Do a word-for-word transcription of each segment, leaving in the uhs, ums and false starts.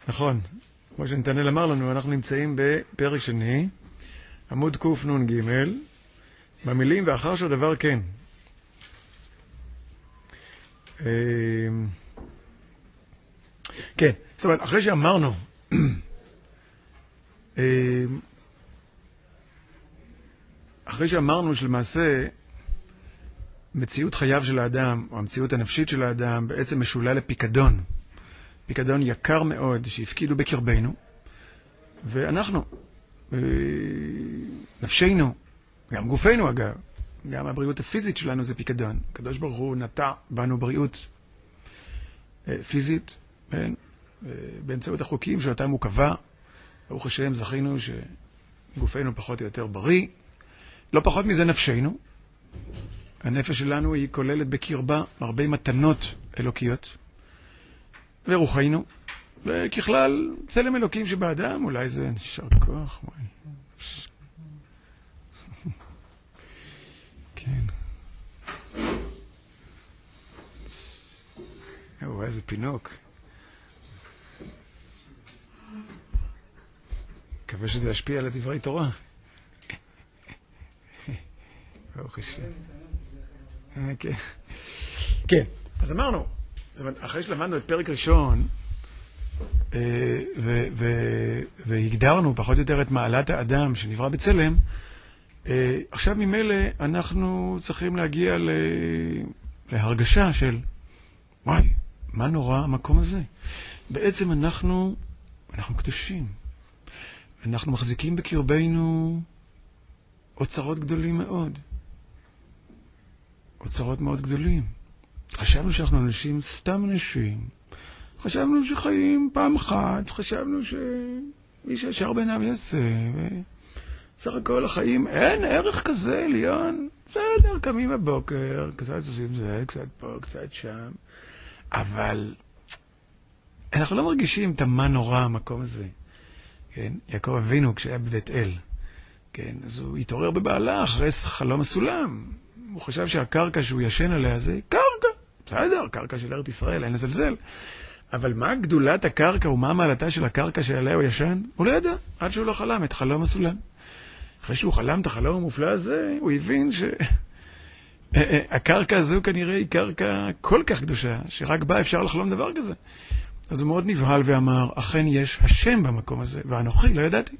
נכון. כמו שנתנאל אמר לנו, אנחנו נמצאים בפרק שני, עמוד קנ"ג, במילים ואחר שהדבר כן. כן, זאת אומרת, אחרי שאמרנו, אחרי שאמרנו שלמעשה מציאות חייו של האדם, או המציאות הנפשית של האדם, בעצם משולה לפיקדון. פיקדון יקר מאוד שהפקידו בקרבנו, ואנחנו, נפשנו, גם גופנו אגב, גם הבריאות הפיזית שלנו זה פיקדון. הקדוש ברוך הוא נטע בנו בריאות פיזית, כן? באמצעות החוקים שאותם הוא קבע. ברוך השם, זכינו שגופנו פחות או יותר בריא. לא פחות מזה נפשנו. הנפש שלנו היא כוללת בקרבה הרבה מתנות אלוקיות. ורוחנו. וככלל, צלם אלוקים שבאדם, אולי זה נשאר כוח. כן. או, איזה פינוק. מקווה שזה ישפיע על הדברי תורה. ברוך השם. כן. כן, אז אמרנו, אחרי שלמדנו את פרק ראשון, והגדרנו פחות או יותר את מעלת האדם שנברא בצלם, עכשיו ממילא אנחנו צריכים להגיע להרגשה של, וואי, מה נורא המקום הזה? בעצם אנחנו, אנחנו קדושים. אנחנו מחזיקים בקרבנו אוצרות גדולים מאוד. אוצרות מאוד גדולים. חשבנו שאנחנו אנשים, סתם אנשים. חשבנו שחיים פעם אחת. חשבנו שמי שישר בעיניו יעשה. וסך הכל החיים, אין ערך כזה, ליאון. בסדר, קמים בבוקר, קצת עושים זה, קצת פה, קצת שם. אבל אנחנו לא מרגישים את מה נורא המקום הזה. כן? יעקב אבינו כשהיה בבית אל. כן? אז הוא התעורר בבעלה אחרי חלום הסולם. הוא חשב שהקרקע שהוא ישן עליה זה קרקע. בסדר, קרקע של ארץ ישראל, אין לזלזל. אבל מה גדולת הקרקע ומה מעלתה של הקרקע שעליה הוא ישן? הוא לא ידע, עד שהוא לא חלם את חלום הסולם. אחרי שהוא חלם את החלום המופלא הזה, הוא הבין שהקרקע הזו כנראה היא קרקע כל כך קדושה, שרק בה אפשר לחלום דבר כזה. אז הוא מאוד נבהל ואמר, אכן יש השם במקום הזה, ואנוכי לא ידעתי.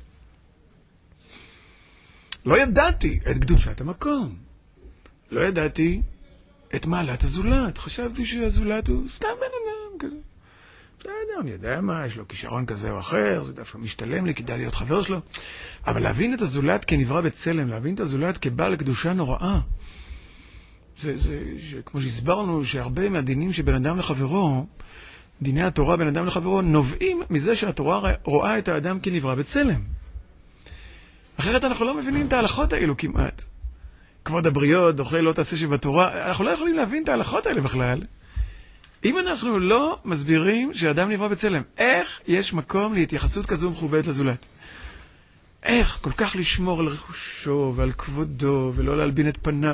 לא ידעתי את קדושת המקום. לא ידעתי את מעלת הזולת. חשבתי שהזולת הוא סתם בן אדם כזה. בסדר, אני יודע מה, יש לו כישרון כזה או אחר, זה דווקא משתלם לי, כדאי להיות חבר שלו. אבל להבין את הזולת כנברא בצלם, להבין את הזולת כבעל קדושה נוראה, זה, זה, כמו שהסברנו, שהרבה מהדינים שבין אדם לחברו, דיני התורה בין אדם לחברו, נובעים מזה שהתורה רואה את האדם כנברא בצלם. אחרת אנחנו לא מבינים את ההלכות האלו כמעט. כבוד הבריות, דוחה לא תעשה שבתורה, אנחנו לא יכולים להבין את ההלכות האלה בכלל. אם אנחנו לא מסבירים שאדם נברא בצלם, איך יש מקום להתייחסות כזו מכובדת לזולת? איך כל כך לשמור על רכושו ועל כבודו ולא להלבין את פניו?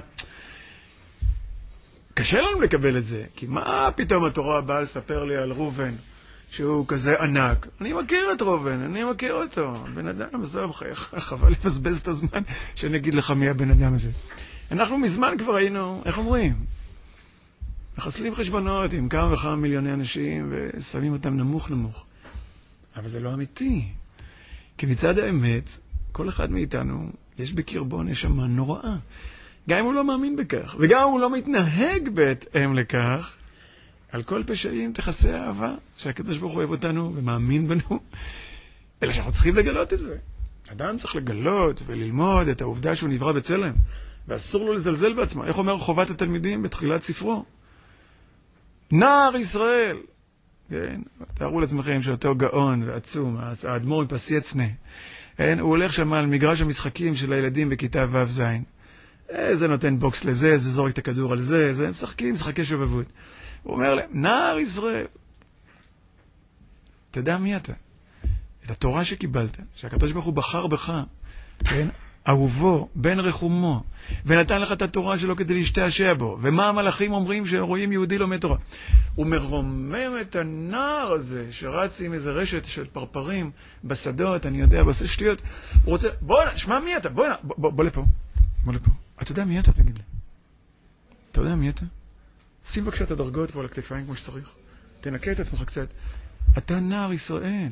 קשה לנו לקבל את זה, כי מה פתאום התורה באה לספר לי על רובן, שהוא כזה ענק? אני מכיר את רובן, אני מכיר אותו. בן אדם, זו חבל לבזבז את הזמן שאני אגיד לך מי הבן אדם הזה. אנחנו מזמן כבר היינו, איך אומרים? מחסלים חשבונות עם כמה וכמה מיליוני אנשים ושמים אותם נמוך נמוך. אבל זה לא אמיתי. כי מצד האמת, כל אחד מאיתנו יש בקרבו נשמה נוראה. גם אם הוא לא מאמין בכך, וגם אם הוא לא מתנהג בהתאם לכך, על כל פשעים תכסה האהבה שהקדוש ברוך הוא אוהב אותנו ומאמין בנו, אלא שאנחנו צריכים לגלות את זה. אדם צריך לגלות וללמוד את העובדה שהוא נברא בצלם, ואסור לו לזלזל בעצמו. איך אומר חובת התלמידים בתחילת ספרו? נער ישראל! כן? תארו לעצמכם שאותו גאון ועצום, האדמו"ר מפסייצנה, כן? הוא הולך שם על מגרש המשחקים של הילדים בכיתה ו' ז'. זה נותן בוקס לזה, זה זורק את הכדור על זה, זה משחקים, משחקי שובבות. הוא אומר להם, נער ישראל, תדע מי אתה. את התורה שקיבלת, שהקדוש ברוך הוא בחר בך, כן? אהובו, בן רחומו, ונתן לך את התורה שלו כדי להשתעשע בו. ומה המלאכים אומרים שרואים יהודי לומד תורה? הוא מרומם את הנער הזה שרץ עם איזה רשת של פרפרים בשדות, אני יודע, בעושה שטויות. הוא רוצה, בוא, שמע מי אתה, בוא, בוא, בוא, בוא לפה, בוא לפה. אתה יודע מי אתה, תגיד לי. אתה יודע מי אתה? שים בבקשה את הדרגות פה על הכתפיים כמו שצריך. תנקה את עצמך קצת. אתה נער ישראל.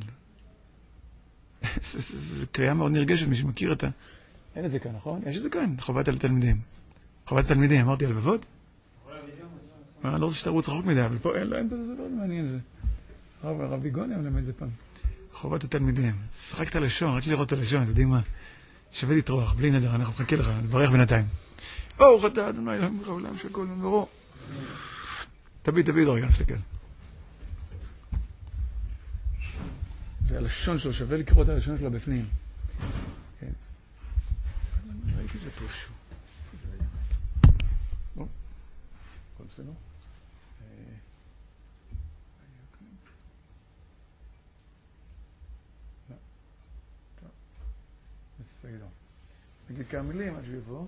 זו קריאה מאוד נרגשת, מי שמכיר את ה... אין את זה כאן, נכון? יש את זה כאן, חובת על תלמידים. חובת התלמידים, אמרתי על לבבות? אני לא רוצה שתרוץ רחוק מדי, אבל פה אין, לא, אין בזה, זה לא מעניין זה. רבי גוניה מלמד את זה פעם. חובת התלמידים. שחק את הלשון, רק לראות את הלשון, אתה יודעים מה? שווה לתרוח, בלי נדר, אנחנו מחכה לך, נברך בינתיים. ברוך אתה, אדוני אלוהים מלך העולם שהכל נברוא. תביט, תביט, רגע, נסתכל. זה הלשון שלו, שווה לקרוא את הלשון שלו בפנים. כן. ראיתי זה פה שוב. בוא. הכל בסדר? לא. טוב. בסדר. אז נגיד כמה מילים עד שיבוא.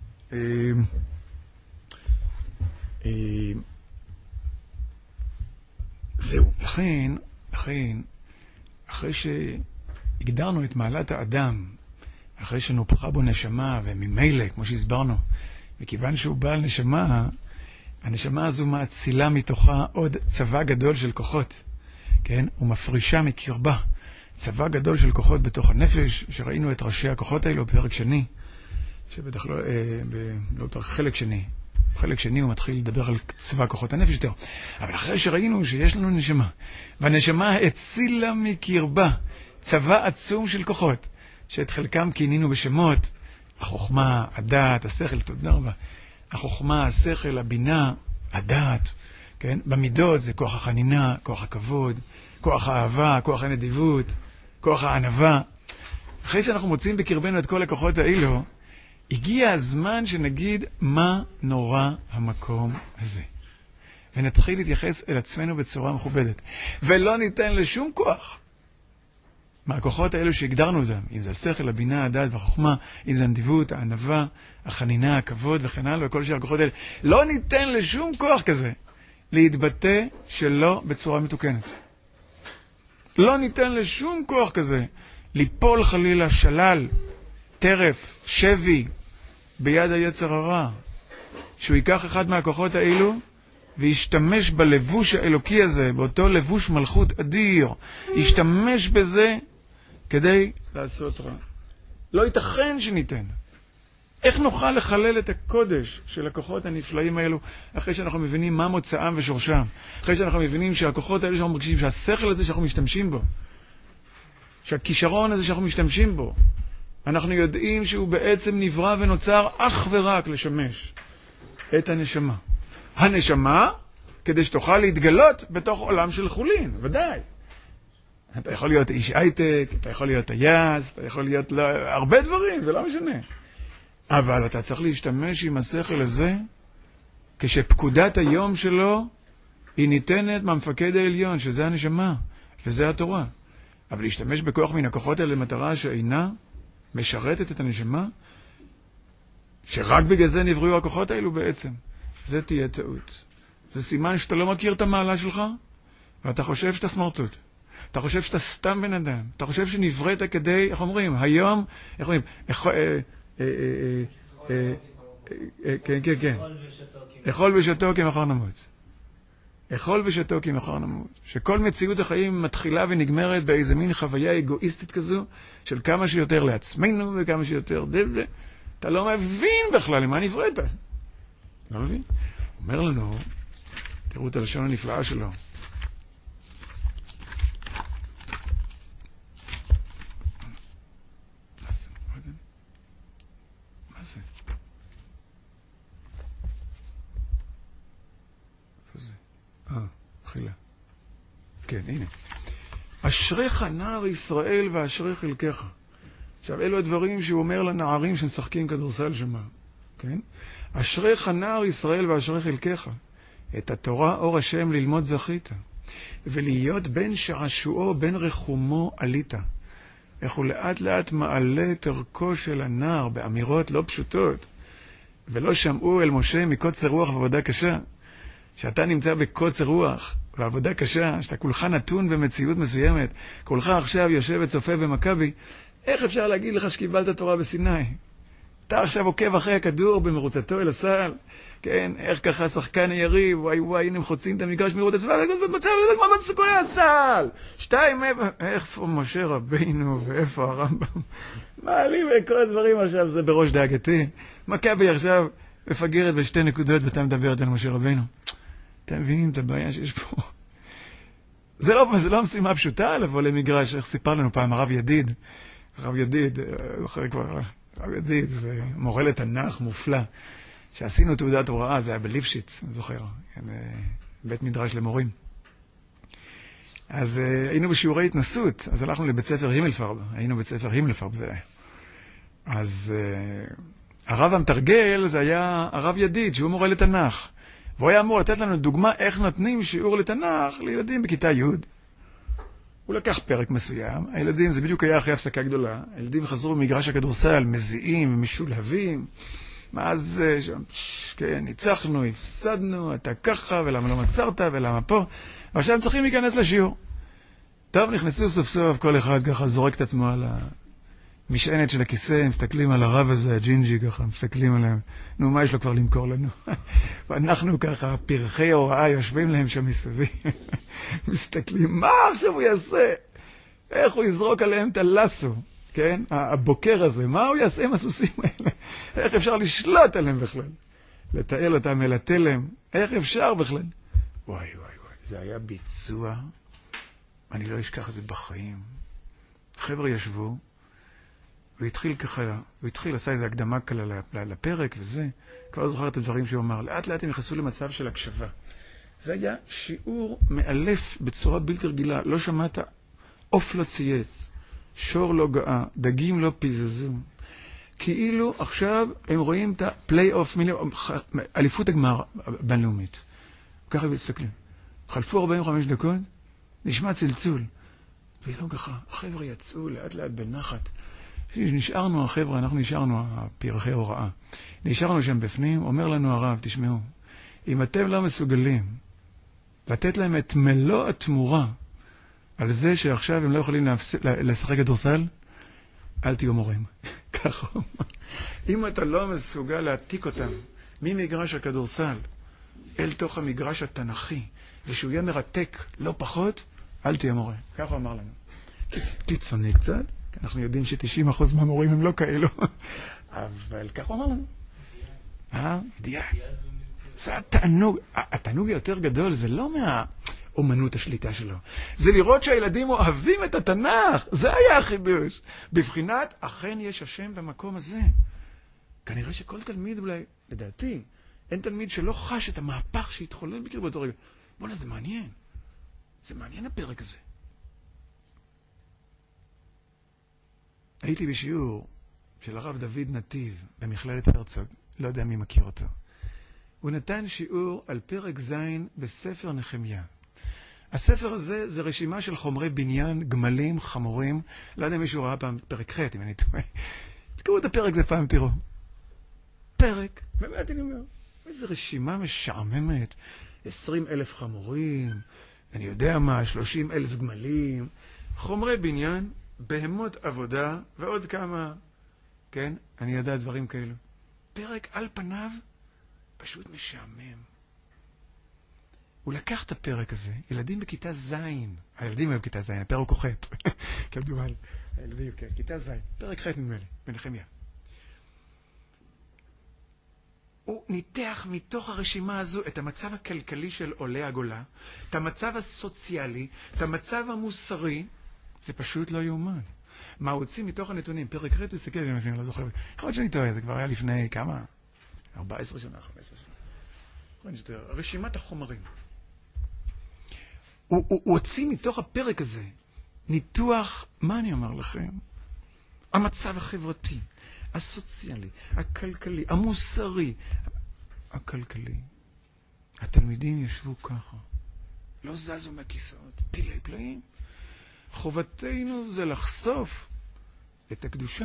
זהו. לכן, לכן, אחרי שהגדרנו את מעלת האדם, אחרי שנופחה בו נשמה, וממילא, כמו שהסברנו, מכיוון שהוא בעל נשמה, הנשמה הזו מאצילה מתוכה עוד צבא גדול של כוחות, כן? ומפרישה מקרבה צבא גדול של כוחות בתוך הנפש, שראינו את ראשי הכוחות האלו בפרק שני, שבטח לא, אה, ב, לא פרק חלק שני, חלק שני הוא מתחיל לדבר על צבא כוחות הנפש יותר. אבל אחרי שראינו שיש לנו נשמה, והנשמה הצילה מקרבה צבא עצום של כוחות, שאת חלקם כינינו בשמות, החוכמה, הדעת, השכל, תודה רבה. החוכמה, השכל, הבינה, הדעת, כן? במידות זה כוח החנינה, כוח הכבוד, כוח האהבה, כוח הנדיבות, כוח הענווה. אחרי שאנחנו מוצאים בקרבנו את כל הכוחות האלו, הגיע הזמן שנגיד מה נורא המקום הזה. ונתחיל להתייחס אל עצמנו בצורה מכובדת. ולא ניתן לשום כוח מהכוחות האלו שהגדרנו אותם, אם זה השכל, הבינה, הדעת והחוכמה, אם זה הנדיבות, הענווה, החנינה, הכבוד וכן הלאה, וכל שאר הכוחות האלה. לא ניתן לשום כוח כזה להתבטא שלא בצורה מתוקנת. לא ניתן לשום כוח כזה ליפול חלילה שלל, טרף, שבי, ביד היצר הרע. שהוא ייקח אחד מהכוחות האלו וישתמש בלבוש האלוקי הזה, באותו לבוש מלכות אדיר, ישתמש בזה כדי לעשות רע. לא ייתכן שניתן. איך נוכל לחלל את הקודש של הכוחות הנפלאים האלו, אחרי שאנחנו מבינים מה מוצאם ושורשם, אחרי שאנחנו מבינים שהכוחות האלו שאנחנו מרגישים, שהשכל הזה שאנחנו משתמשים בו, שהכישרון הזה שאנחנו משתמשים בו, אנחנו יודעים שהוא בעצם נברא ונוצר אך ורק לשמש את הנשמה. הנשמה, כדי שתוכל להתגלות בתוך עולם של חולין, ודאי. אתה יכול להיות איש הייטק, אתה יכול להיות טייס, אתה יכול להיות לא, הרבה דברים, זה לא משנה. אבל אתה צריך להשתמש עם השכל הזה, כשפקודת היום שלו היא ניתנת מהמפקד העליון, שזה הנשמה, וזה התורה. אבל להשתמש בכוח מן הכוחות האלה למטרה שאינה משרתת את הנשמה, שרק בגלל זה נבראו הכוחות האלו בעצם. זה תהיה טעות. זה סימן שאתה לא מכיר את המעלה שלך, ואתה חושב שאתה סמרטוט. אתה חושב שאתה סתם בן אדם. אתה חושב שנבראת כדי, איך אומרים, היום, איך אומרים, כן, כן, כן. אכול ושתו כי מחר נמות. אכול ושתו כי מחר נמות. שכל מציאות החיים מתחילה ונגמרת באיזה מין חוויה אגואיסטית כזו, של כמה שיותר לעצמנו וכמה שיותר דבלה. אתה לא מבין בכלל למה נבראת. לא מבין? הוא אומר לנו, תראו את הלשון הנפלאה שלו. מה זה? מה זה? איפה זה? אה, חילה. כן, הנה. אשריך נער ישראל ואשרי חלקך. עכשיו, אלו הדברים שהוא אומר לנערים שמשחקים כדורסל שמה. כן? אשריך נער ישראל ואשרי חלקך. את התורה אור השם ללמוד זכית. ולהיות בין שעשועו, בין רחומו עלית. איך הוא לאט לאט מעלה את ערכו של הנער באמירות לא פשוטות. ולא שמעו אל משה מקוצר רוח ועבודה קשה. שאתה נמצא בקוצר רוח ועבודה קשה, שאתה כולך נתון במציאות מסוימת, כולך עכשיו יושב וצופה במכבי, איך אפשר להגיד לך שקיבלת תורה בסיני? אתה עכשיו עוקב אחרי הכדור במרוצתו אל הסל, כן, איך ככה שחקן היריב, וואי וואי, הנה הם חוצים את המגרש מהירות הצבא, ומצב, מה בסיכוני הסל? שתיים, איפה משה רבינו ואיפה הרמב"ם? מעלים כל הדברים עכשיו, זה בראש דאגתי. מכבי עכשיו מפגרת בשתי נקודות ואתה מדברת על משה רבינו. אתם מבינים את הבעיה שיש פה? זה לא, זה לא משימה פשוטה לבוא למגרש, איך סיפר לנו פעם הרב ידיד, הרב ידיד, זוכר כבר, הרב ידיד, זה מורה לתנ"ך מופלא, שעשינו תעודת הוראה, זה היה בליפשיץ, אני זוכר, בית מדרש למורים. אז היינו בשיעורי התנסות, אז הלכנו לבית ספר הימלפרב, היינו בית ספר הימלפרב, זה היה. אז הרב המתרגל זה היה הרב ידיד, שהוא מורה לתנ"ך. והוא היה אמור לתת לנו דוגמה איך נותנים שיעור לתנ"ך לילדים בכיתה י'. הוא לקח פרק מסוים, הילדים, זה בדיוק היה אחרי הפסקה גדולה, הילדים חזרו במגרש הכדורסל, מזיעים, משולהבים, מה זה שם, כן, ניצחנו, הפסדנו, אתה ככה, ולמה לא מסרת, ולמה פה, ועכשיו הם צריכים להיכנס לשיעור. טוב, נכנסו סוף סוף, כל אחד ככה זורק את עצמו על המשענת של הכיסא, מסתכלים על הרב הזה, הג'ינג'י ככה, מסתכלים עליהם, נו, מה יש לו כבר למכור לנו? ואנחנו ככה, פרחי הוראה, יושבים להם שם מסביב, מסתכלים, מה עכשיו הוא יעשה? איך הוא יזרוק עליהם את הלסו, כן? הבוקר הזה, מה הוא יעשה עם הסוסים האלה? איך אפשר לשלוט עליהם בכלל? לתאר אותם אל התלם, איך אפשר בכלל? וואי, וואי, וואי, זה היה ביצוע, אני לא אשכח את זה בחיים. חבר'ה ישבו, והתחיל ככה, והתחיל, עשה איזו הקדמה קלה לפרק וזה, כבר זוכר את הדברים שהוא אמר, לאט לאט הם נכנסו למצב של הקשבה. זה היה שיעור מאלף בצורה בלתי רגילה, לא שמעת, אוף לא צייץ, שור לא גאה, דגים לא פיזזו, כאילו עכשיו הם רואים את הפליי-אוף, אליפות הגמר בינלאומית. ככה מסתכלים. חלפו ארבעים וחמש דקות, נשמע צלצול. ולא ככה, החבר'ה יצאו לאט לאט בנחת. נשארנו החבר'ה, אנחנו נשארנו הפרחי הוראה. נשארנו שם בפנים, אומר לנו הרב, תשמעו, אם אתם לא מסוגלים לתת להם את מלוא התמורה על זה שעכשיו הם לא יכולים לשחק כדורסל, אל תהיו מורים. ככה. אם אתה לא מסוגל להעתיק אותם ממגרש הכדורסל אל תוך המגרש התנ"כי, ושהוא יהיה מרתק לא פחות, אל תהיה מורה. ככה אמר לנו. קיצ... קיצוני קצת, כי אנחנו יודעים ש-תשעים אחוז מהמורים הם לא כאלו. אבל ככה אמר לנו. אה? ידיעה. זה התענוג. התענוג היותר גדול, זה לא מהאומנות השליטה שלו. זה לראות שהילדים אוהבים את התנ"ך. זה היה החידוש. בבחינת, אכן יש השם במקום הזה. כנראה שכל תלמיד אולי, לדעתי, אין תלמיד שלא חש את המהפך שהתחולל בקרב באותו רגע. בוא'נה, זה מעניין. זה מעניין הפרק הזה. הייתי בשיעור של הרב דוד נתיב במכללת הרצוג, לא יודע מי מכיר אותו. הוא נתן שיעור על פרק זין בספר נחמיה. הספר הזה זה רשימה של חומרי בניין, גמלים, חמורים. לא יודע אם מישהו ראה פעם פרק ח' אם אני טועה. תקראו את הפרק זה פעם, תראו. פרק, באמת אני אומר, איזו רשימה משעממת. עשרים אלף חמורים, אני יודע מה, שלושים אלף גמלים, חומרי בניין, בהמות עבודה, ועוד כמה, כן, אני יודע דברים כאלו. פרק על פניו, פשוט משעמם. הוא לקח את הפרק הזה, ילדים בכיתה זין, הילדים היו בכיתה זין, הפרק הוא ח' כמדומה, הילדים, כן, כיתה זין, פרק ח' נדמה לי, בנחמיה. הוא ניתח מתוך הרשימה הזו את המצב הכלכלי של עולי הגולה, את המצב הסוציאלי, את המצב המוסרי, זה פשוט לא יאומן. מה הוא הוציא מתוך הנתונים? פרק ח' תסתכל, אני לא זוכר. יכול להיות שאני טועה, זה כבר היה לפני כמה? ארבע עשרה שנה, חמש עשרה שנה. רשימת החומרים. הוא, הוא, הוא הוציא מתוך הפרק הזה ניתוח, מה אני אומר לכם? המצב החברתי, הסוציאלי, הכלכלי, המוסרי, הכלכלי. התלמידים ישבו ככה, לא זזו מהכיסאות, פילי פלאים. חובתנו זה לחשוף את הקדושה.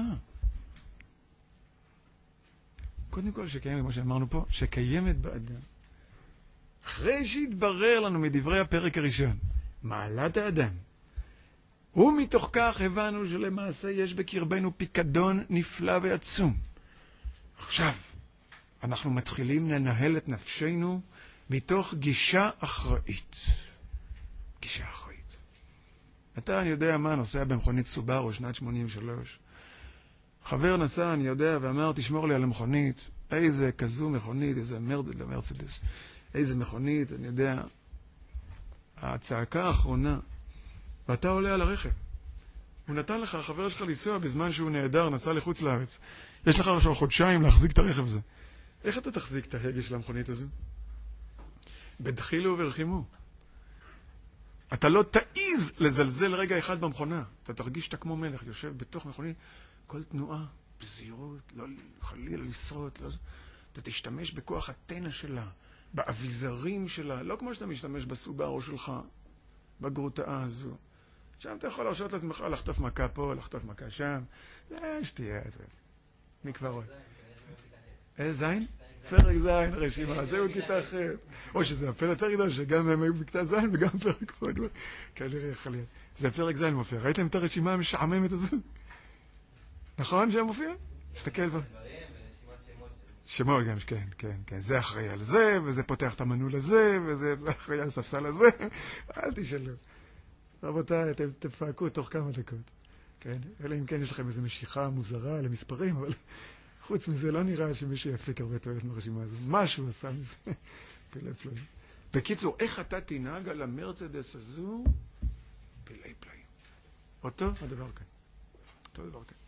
קודם כל שקיימת, כמו שאמרנו פה, שקיימת באדם. אחרי שהתברר לנו מדברי הפרק הראשון, מעלת האדם, ומתוך כך הבנו שלמעשה יש בקרבנו פיקדון נפלא ועצום. עכשיו, אנחנו מתחילים לנהל את נפשנו מתוך גישה אחראית. גישה אחראית. אתה, אני יודע מה, נוסע במכונית סובארו, שנת שמונים ושלוש. חבר נסע, אני יודע, ואמר, תשמור לי על המכונית. איזה כזו מכונית, איזה מרד, מרצדס. איזה מכונית, אני יודע. הצעקה האחרונה, ואתה עולה על הרכב. הוא נתן לך, החבר שלך לנסוע בזמן שהוא נהדר, נסע לחוץ לארץ. יש לך עכשיו חודשיים להחזיק את הרכב הזה. איך אתה תחזיק את ההגה של המכונית הזו? בדחילו ורחימו. אתה לא תעיז לזלזל רגע אחד במכונה. אתה תרגיש שאתה כמו מלך, יושב בתוך מכונית, כל תנועה, בזהירות, לא חלילה לשרוט, לא... אתה תשתמש בכוח הטנא שלה, באביזרים שלה, לא כמו שאתה משתמש בסובארו שלך, בגרוטאה הזו. שם אתה יכול להרשות לעצמך לחטוף מכה פה, לחטוף מכה שם. זה שתהיה, מי כבר רואה? איזה זין? פרק זין, הרשימה, זהו כיתה אחרת. או שזה הפרק יותר גדול, שגם הם היו בכיתה זין וגם פרק פרק. כנראה יכול להיות. זה פרק זין מופיע. ראיתם את הרשימה המשעממת הזו? נכון שהם מופיע? תסתכל פה. שמות גם, כן, כן, כן. זה אחראי על זה, וזה פותח את המנעול הזה, וזה אחראי על הספסל הזה. אל תשאלו. רבותיי, אתם תפעקו תוך כמה דקות. כן? אלא אם כן יש לכם איזו משיכה מוזרה למספרים, אבל חוץ מזה לא נראה שמישהו יפיק הרבה תועלת מהרשימה הזו. משהו עשה מזה. פלאי פלאי. בקיצור, איך אתה תנהג על המרצדס הזו? פלאי פלאי. אותו הדבר כאן. אותו הדבר כאן.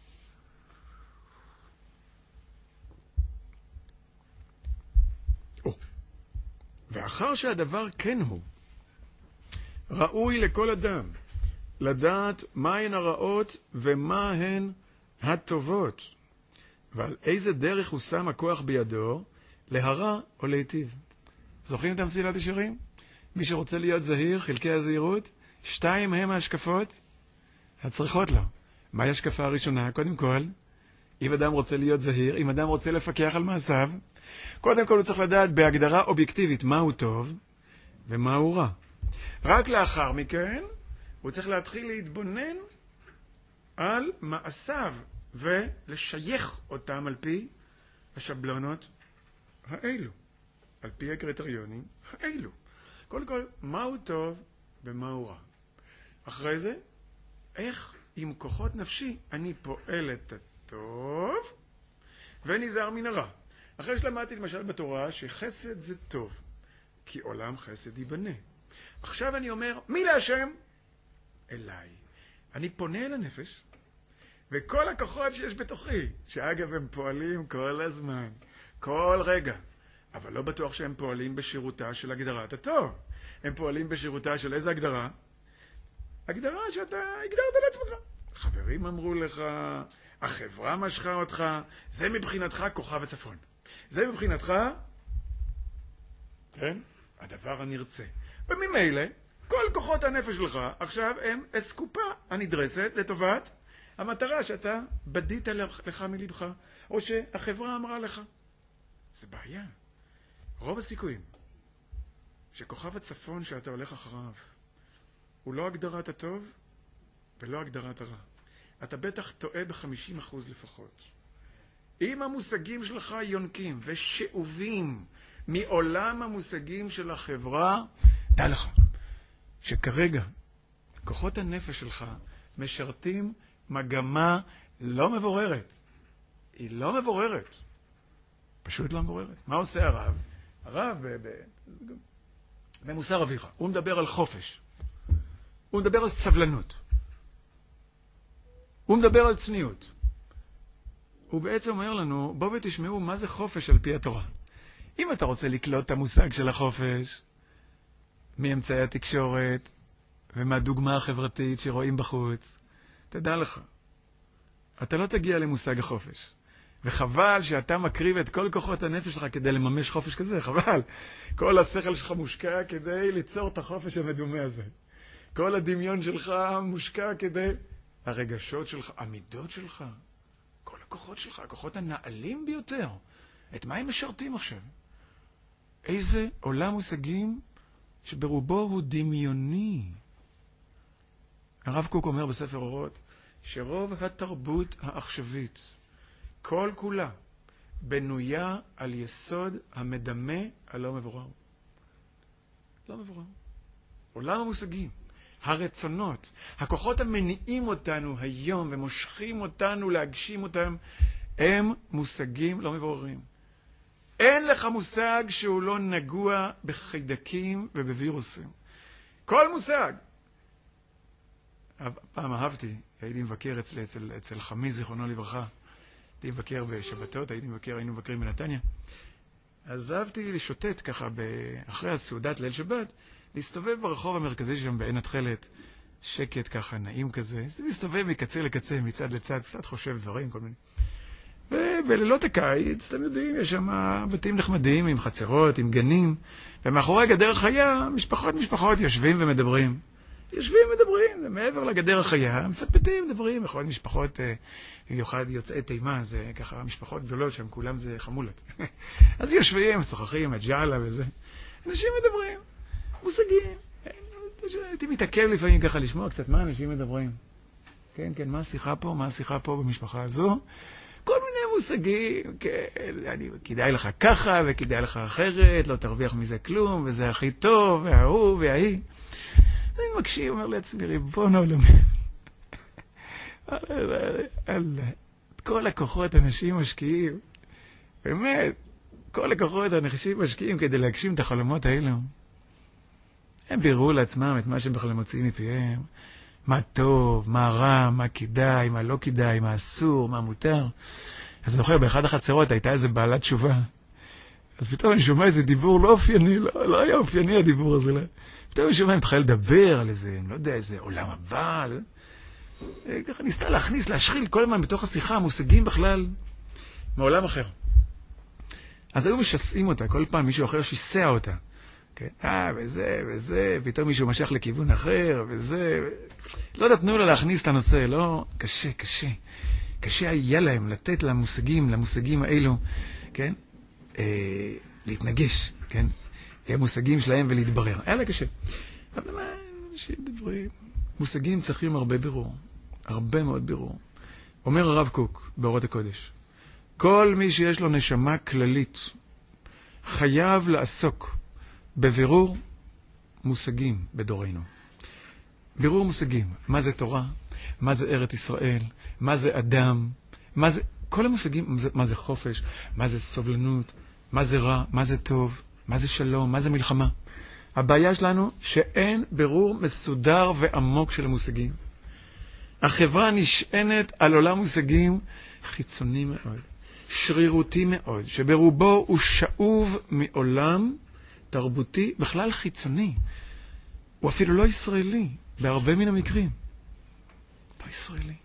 או. ואחר שהדבר כן הוא, ראוי לכל אדם לדעת מהן הרעות ומהן הטובות, ועל איזה דרך הוא שם הכוח בידו, להרע או להיטיב. זוכרים את המסילת ישרים? מי שרוצה להיות זהיר, חלקי הזהירות, שתיים הם ההשקפות הצריכות לו. מהי השקפה הראשונה? קודם כל, אם אדם רוצה להיות זהיר, אם אדם רוצה לפקח על מעשיו, קודם כל הוא צריך לדעת בהגדרה אובייקטיבית מהו טוב ומהו רע. רק לאחר מכן, הוא צריך להתחיל להתבונן על מעשיו ולשייך אותם על פי השבלונות האלו, על פי הקריטריונים האלו. קודם כל, מהו טוב ומהו רע. אחרי זה, איך עם כוחות נפשי אני פועל את הטוב ונזהר מן הרע. אחרי שלמדתי למשל בתורה שחסד זה טוב, כי עולם חסד ייבנה. עכשיו אני אומר, מי להשם? אליי. אני פונה אל הנפש, וכל הכוחות שיש בתוכי, שאגב הם פועלים כל הזמן, כל רגע, אבל לא בטוח שהם פועלים בשירותה של הגדרת הטוב. הם פועלים בשירותה של איזה הגדרה? הגדרה שאתה הגדרת לעצמך. חברים אמרו לך, החברה משכה אותך, זה מבחינתך כוכב הצפון. זה מבחינתך, כן, הדבר הנרצה. וממילא, כל כוחות הנפש שלך עכשיו הם אסקופה הנדרסת לטובת המטרה שאתה בדית לך מלבך, או שהחברה אמרה לך. זה בעיה. רוב הסיכויים שכוכב הצפון שאתה הולך אחריו הוא לא הגדרת הטוב ולא הגדרת הרע. אתה בטח טועה ב-חמישים אחוז לפחות. אם המושגים שלך יונקים ושאובים מעולם המושגים של החברה, דע לך שכרגע כוחות הנפש שלך משרתים מגמה לא מבוררת. היא לא מבוררת. פשוט לא מבוררת. מה עושה הרב? הרב במוסר אביך, הוא מדבר על חופש. הוא מדבר על סבלנות. הוא מדבר על צניעות. הוא בעצם אומר לנו, בואו ותשמעו מה זה חופש על פי התורה. אם אתה רוצה לקלוט את המושג של החופש, מאמצעי התקשורת ומהדוגמה החברתית שרואים בחוץ, תדע לך, אתה לא תגיע למושג החופש. וחבל שאתה מקריב את כל כוחות הנפש שלך כדי לממש חופש כזה, חבל. כל השכל שלך מושקע כדי ליצור את החופש המדומה הזה. כל הדמיון שלך מושקע כדי... הרגשות שלך, המידות שלך, כל הכוחות שלך, הכוחות הנעלים ביותר. את מה הם משרתים עכשיו? איזה עולם מושגים שברובו הוא דמיוני. הרב קוק אומר בספר אורות, שרוב התרבות העכשווית, כל כולה, בנויה על יסוד המדמה הלא מבורר. לא מבורר. עולם המושגים, הרצונות, הכוחות המניעים אותנו היום ומושכים אותנו להגשים אותם, הם מושגים לא מבוררים. אין לך מושג שהוא לא נגוע בחיידקים ובווירוסים. כל מושג. פעם אהבתי, הייתי מבקר אצל, אצל, אצל חמי, זיכרונו לברכה. הייתי מבקר בשבתות, הייתי מבקר, היינו מבקרים בנתניה. אז אהבתי לשוטט ככה, אחרי הסעודת ליל שבת, להסתובב ברחוב המרכזי שם בעין התחלת, שקט ככה, נעים כזה. להסתובב מקצה לקצה, מצד לצד, קצת חושב דברים, כל מיני. ובלילות הקיץ, אתם יודעים, יש שם בתים נחמדים עם חצרות, עם גנים, ומאחורי גדר החיה, משפחות משפחות יושבים ומדברים. יושבים ומדברים, ומעבר לגדר החיה, מפטפטים, מדברים, יכול להיות משפחות, במיוחד יוצאי תימן, זה ככה משפחות גדולות שם, כולם זה חמולות. אז יושבים, משוחחים, הג'אלה וזה. אנשים מדברים, מושגים. הייתי מתעכב לפעמים ככה לשמוע קצת מה אנשים מדברים. כן, כן, מה השיחה פה, מה השיחה פה במשפחה הזו? כל מיני מושגים, כן, אני, כדאי לך ככה וכדאי לך אחרת, לא תרוויח מזה כלום, וזה הכי טוב, וההוא וההיא. אני מקשיב, אומר לעצמי, ריבון העולמי. כל הכוחות אנשים משקיעים, באמת, כל הכוחות אנשים משקיעים כדי להגשים את החלומות האלו. הם בירו לעצמם את מה שהם בכלל מוציאים מפיהם. מה טוב, מה רע, מה כדאי, מה לא כדאי, מה אסור, מה מותר. אז אני זוכר, באחד החצרות הייתה איזה בעלת תשובה. אז פתאום אני שומע איזה דיבור לא אופייני, לא, לא היה אופייני הדיבור הזה. לא. פתאום אני שומע, מתחיל לדבר על איזה, לא יודע, איזה עולם הבא. לא? ככה ניסתה להכניס, להשחיל כל הזמן בתוך השיחה, מושגים בכלל מעולם אחר. אז היו משסעים אותה, כל פעם מישהו אחר שיסע אותה. כן? אה, וזה, וזה, פתאום מישהו משך לכיוון אחר, וזה, לא נתנו לה להכניס את הנושא, לא, קשה, קשה, קשה היה להם לתת למושגים, למושגים האלו, כן, אה, להתנגש, כן, המושגים שלהם ולהתברר, היה לה קשה. אבל מה, אנשים דברים, מושגים צריכים הרבה בירור, הרבה מאוד בירור. אומר הרב קוק, באורות הקודש, כל מי שיש לו נשמה כללית, חייב לעסוק, בבירור מושגים בדורנו. בירור מושגים. מה זה תורה? מה זה ארץ ישראל? מה זה אדם? מה זה... כל המושגים, מה זה חופש? מה זה סובלנות? מה זה רע? מה זה טוב? מה זה שלום? מה זה מלחמה? הבעיה שלנו שאין בירור מסודר ועמוק של המושגים. החברה נשענת על עולם מושגים חיצוני מאוד, שרירותי מאוד, שברובו הוא שאוב מעולם תרבותי, בכלל חיצוני. הוא אפילו לא ישראלי, בהרבה מן המקרים. לא ישראלי.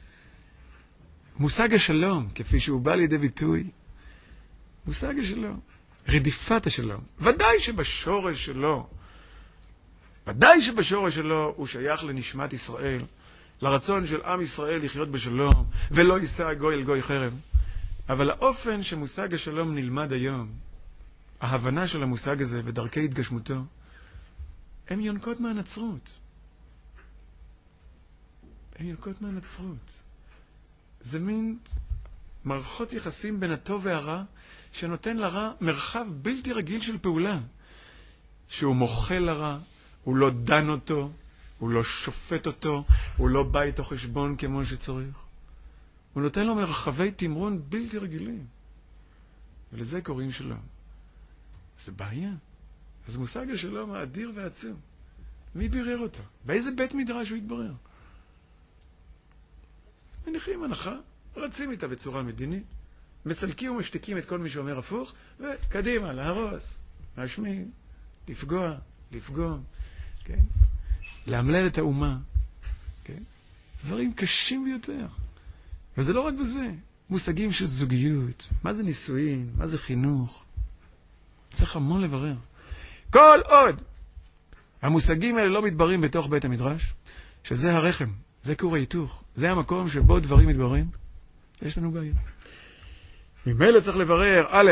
מושג השלום, כפי שהוא בא לידי ביטוי, מושג השלום, רדיפת השלום, ודאי שבשורש שלו, ודאי שבשורש שלו הוא שייך לנשמת ישראל, לרצון של עם ישראל לחיות בשלום, ולא יישא גוי אל גוי חרב. אבל האופן שמושג השלום נלמד היום, ההבנה של המושג הזה ודרכי התגשמותו, הם יונקות מהנצרות. הם יונקות מהנצרות. זה מין מערכות יחסים בין הטוב והרע, שנותן לרע מרחב בלתי רגיל של פעולה. שהוא מוכל לרע, הוא לא דן אותו, הוא לא שופט אותו, הוא לא בא איתו חשבון כמו שצריך. הוא נותן לו מרחבי תמרון בלתי רגילים. ולזה קוראים שלום. זה בעיה. אז מושג השלום האדיר ועצום. מי בירר אותו? באיזה בית מדרש הוא יתברר? מניחים הנחה, רצים איתה בצורה מדינית, מסלקים ומשתיקים את כל מי שאומר הפוך, וקדימה, להרוס, להשמיד, לפגוע, לפגום, כן? להמלל את האומה, כן? זה דברים קשים ביותר. וזה לא רק בזה. מושגים של זוגיות, מה זה נישואין, מה זה חינוך. צריך המון לברר. כל עוד המושגים האלה לא מתבררים בתוך בית המדרש, שזה הרחם, זה כור ההיתוך. זה המקום שבו דברים מתבררים. יש לנו בעיה. ממילא צריך לברר, א',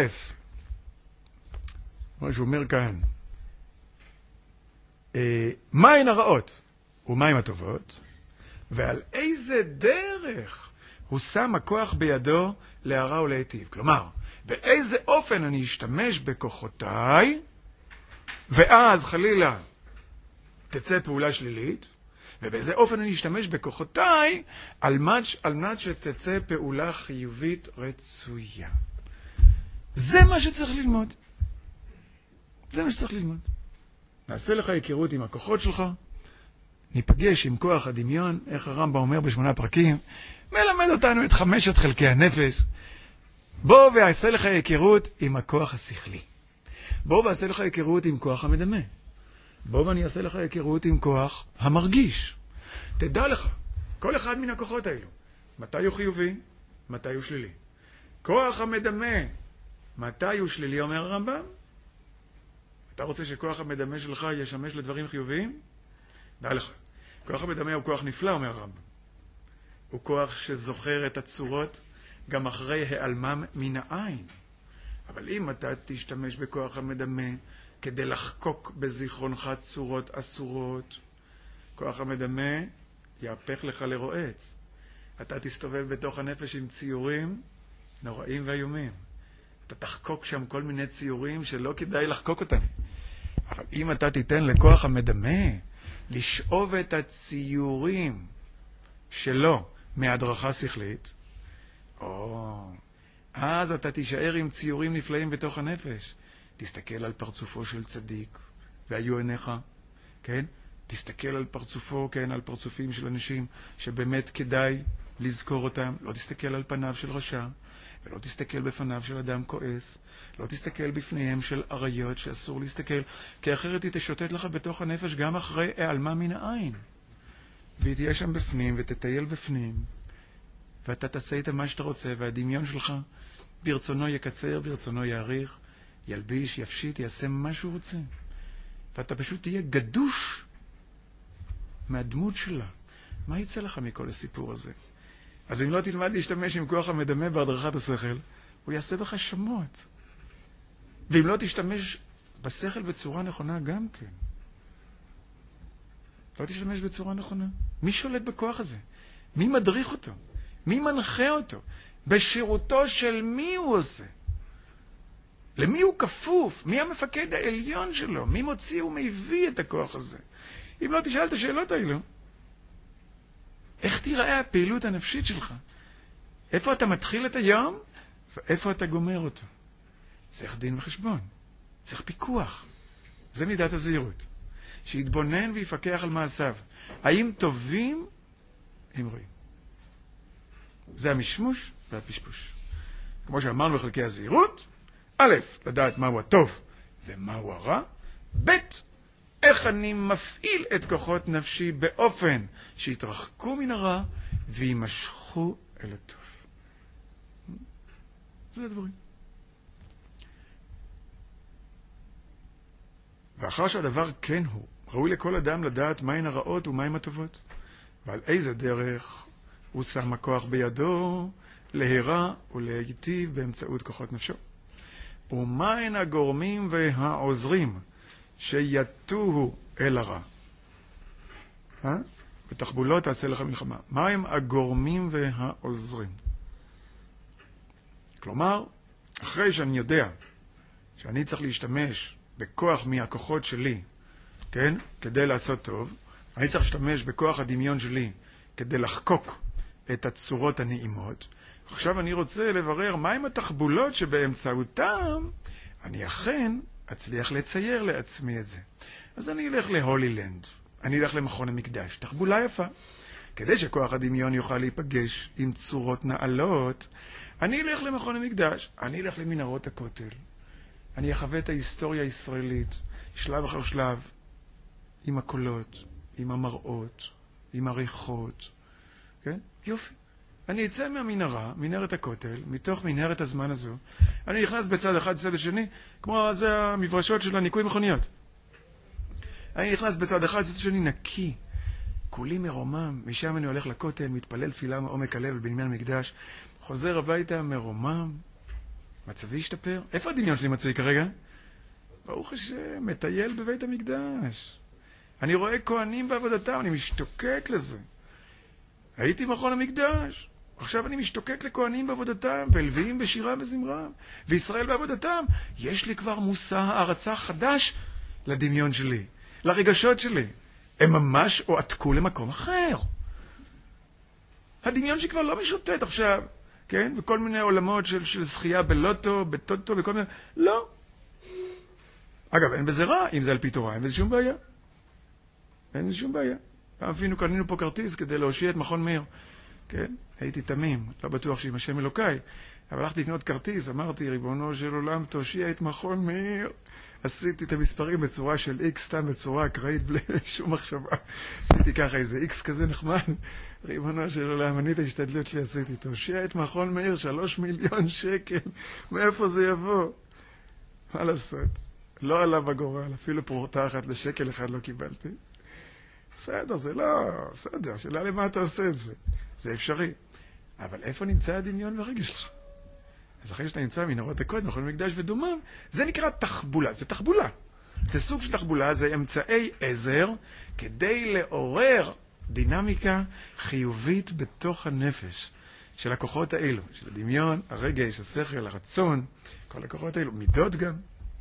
מה שהוא אומר כאן, אה, מהן הרעות ומהן הטובות, ועל איזה דרך הוא שם הכוח בידו להרע ולהיטיב. כלומר, באיזה אופן אני אשתמש בכוחותיי, ואז חלילה תצא פעולה שלילית, ובאיזה אופן אני אשתמש בכוחותיי על מנת שתצא פעולה חיובית רצויה. זה מה שצריך ללמוד. זה מה שצריך ללמוד. נעשה לך היכרות עם הכוחות שלך, ניפגש עם כוח הדמיון, איך הרמב"ם אומר בשמונה פרקים, מלמד אותנו את חמשת חלקי הנפש. בוא ועשה לך היכרות עם הכוח השכלי. בוא ועשה לך היכרות עם כוח המדמה. בוא ואני אעשה לך היכרות עם כוח המרגיש. תדע לך, כל אחד מן הכוחות האלו, מתי הוא חיובי, מתי הוא שלילי. כוח המדמה, מתי הוא שלילי, אומר הרמב"ם? אתה רוצה שכוח המדמה שלך ישמש לדברים חיוביים? דע לך. כוח המדמה הוא כוח נפלא, אומר הרמב"ם. הוא כוח שזוכר את הצורות גם אחרי העלמם מן העין. אבל אם אתה תשתמש בכוח המדמה כדי לחקוק בזיכרונך צורות אסורות, כוח המדמה יהפך לך לרועץ. אתה תסתובב בתוך הנפש עם ציורים נוראים ואיומים. אתה תחקוק שם כל מיני ציורים שלא כדאי לחקוק אותם. אבל אם אתה תיתן לכוח המדמה לשאוב את הציורים שלו מהדרכה שכלית, או, אז אתה תישאר עם ציורים נפלאים בתוך הנפש. תסתכל על פרצופו של צדיק, והיו עיניך, כן? תסתכל על פרצופו, כן, על פרצופים של אנשים שבאמת כדאי לזכור אותם. לא תסתכל על פניו של רשע, ולא תסתכל בפניו של אדם כועס. לא תסתכל בפניהם של עריות שאסור להסתכל, כי אחרת היא תשוטט לך בתוך הנפש גם אחרי העלמה מן העין. והיא תהיה שם בפנים ותטייל בפנים, ואתה תעשה איתה מה שאתה רוצה, והדמיון שלך ברצונו יקצר, ברצונו יאריך, ילביש, יפשיט, יעשה מה שהוא רוצה. ואתה פשוט תהיה גדוש מהדמות שלה. מה יצא לך מכל הסיפור הזה? אז אם לא תלמד להשתמש עם כוח המדמה בהדרכת השכל, הוא יעשה בך שמות. ואם לא תשתמש בשכל בצורה נכונה גם כן. לא תשתמש בצורה נכונה. מי שולט בכוח הזה? מי מדריך אותו? מי מנחה אותו? בשירותו של מי הוא עושה? למי הוא כפוף? מי המפקד העליון שלו? מי מוציא ומביא את הכוח הזה? אם לא תשאל את השאלות האלו, איך תיראה הפעילות הנפשית שלך? איפה אתה מתחיל את היום ואיפה אתה גומר אותו? צריך דין וחשבון, צריך פיקוח. זה מידת הזהירות. שיתבונן ויפקח על מעשיו. האם טובים? אם רואים. זה המשמוש והפשפוש. כמו שאמרנו בחלקי הזהירות, א', לדעת מהו הטוב ומהו הרע, ב', איך אני מפעיל את כוחות נפשי באופן שיתרחקו מן הרע וימשכו אל הטוב. זה הדברים. ואחר שהדבר כן הוא, ראוי לכל אדם לדעת מהן הרעות ומהן הטובות, ועל איזה דרך הוא שם הכוח בידו להירע ולהיטיב באמצעות כוחות נפשו. ומהן הגורמים והעוזרים שיתוהו אל הרע. אה? בתחבולות תעשה לך מלחמה. מהם הגורמים והעוזרים? כלומר, אחרי שאני יודע שאני צריך להשתמש בכוח מהכוחות שלי, כן? כדי לעשות טוב, אני צריך להשתמש בכוח הדמיון שלי כדי לחקוק את הצורות הנעימות. עכשיו אני רוצה לברר מהם התחבולות שבאמצעותם אני אכן אצליח לצייר לעצמי את זה. אז אני אלך להולילנד, אני אלך למכון המקדש, תחבולה יפה. כדי שכוח הדמיון יוכל להיפגש עם צורות נעלות, אני אלך למכון המקדש, אני אלך למנהרות הכותל, אני אחווה את ההיסטוריה הישראלית, שלב אחר שלב, עם הקולות, עם המראות, עם הריחות, כן? יופי. אני אצא מהמנהרה, מנהרת הכותל, מתוך מנהרת הזמן הזו, אני נכנס בצד אחד, בצד השני, כמו זה המברשות של הניקוי מכוניות. אני נכנס בצד אחד, בצד השני נקי, כולי מרומם, משם אני הולך לכותל, מתפלל תפילה מעומק הלב בבניין המקדש, חוזר הביתה מרומם, מצבי השתפר. איפה הדמיון שלי מצוי כרגע? ברוך השם, מטייל בבית המקדש. אני רואה כהנים בעבודתם, אני משתוקק לזה. הייתי מכון המקדש, עכשיו אני משתוקק לכהנים בעבודתם, ולוויים בשירם וזמרם, וישראל בעבודתם. יש לי כבר מושא הערצה חדש לדמיון שלי, לרגשות שלי. הם ממש הועתקו למקום אחר. הדמיון שלי כבר לא משוטט עכשיו, כן? בכל מיני עולמות של, של זכייה בלוטו, בטוטו, בכל מיני... לא. אגב, אין בזה רע, אם זה על פי תורה, אין בזה שום בעיה. אין בזה שום בעיה. פעם אפילו קנינו פה כרטיס כדי להושיע את מכון מאיר. כן? הייתי תמים, לא בטוח שעם השם אלוקיי. אבל הלכתי לקנות כרטיס, אמרתי, ריבונו של עולם, תושיע את מכון מאיר. עשיתי את המספרים בצורה של X, סתם בצורה אקראית, בלי שום מחשבה. עשיתי ככה איזה X כזה נחמד. ריבונו של עולם, אני את ההשתדלות שלי עשיתי. תושיע את מכון מאיר, שלוש מיליון שקל. מאיפה זה יבוא? מה לעשות? לא עלה בגורל, אפילו פרוטה אחת לשקל אחד לא קיבלתי. בסדר, זה לא... בסדר, שאלה למה אתה עושה את זה? זה אפשרי. אבל איפה נמצא הדמיון והרגש שלך? אז אחרי שאתה נמצא מנהרות הקודש, מכון המקדש ודומם, זה נקרא תחבולה. זה תחבולה. זה סוג של תחבולה, זה אמצעי עזר כדי לעורר דינמיקה חיובית בתוך הנפש של הכוחות האלו, של הדמיון, הרגש, השכל, הרצון, כל הכוחות האלו, מידות גם.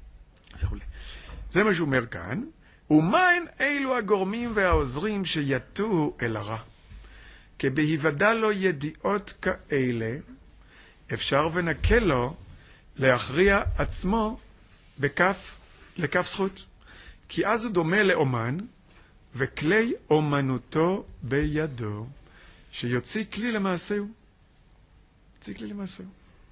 זה מה שהוא אומר כאן. ומהן אילו הגורמים והעוזרים שיתו אל הרע? כי בהיוודע לו ידיעות כאלה, אפשר ונקל לו להכריע עצמו בכף, לכף זכות. כי אז הוא דומה לאומן, וכלי אומנותו בידו, שיוציא כלי למעשהו. יוציא כלי למעשהו.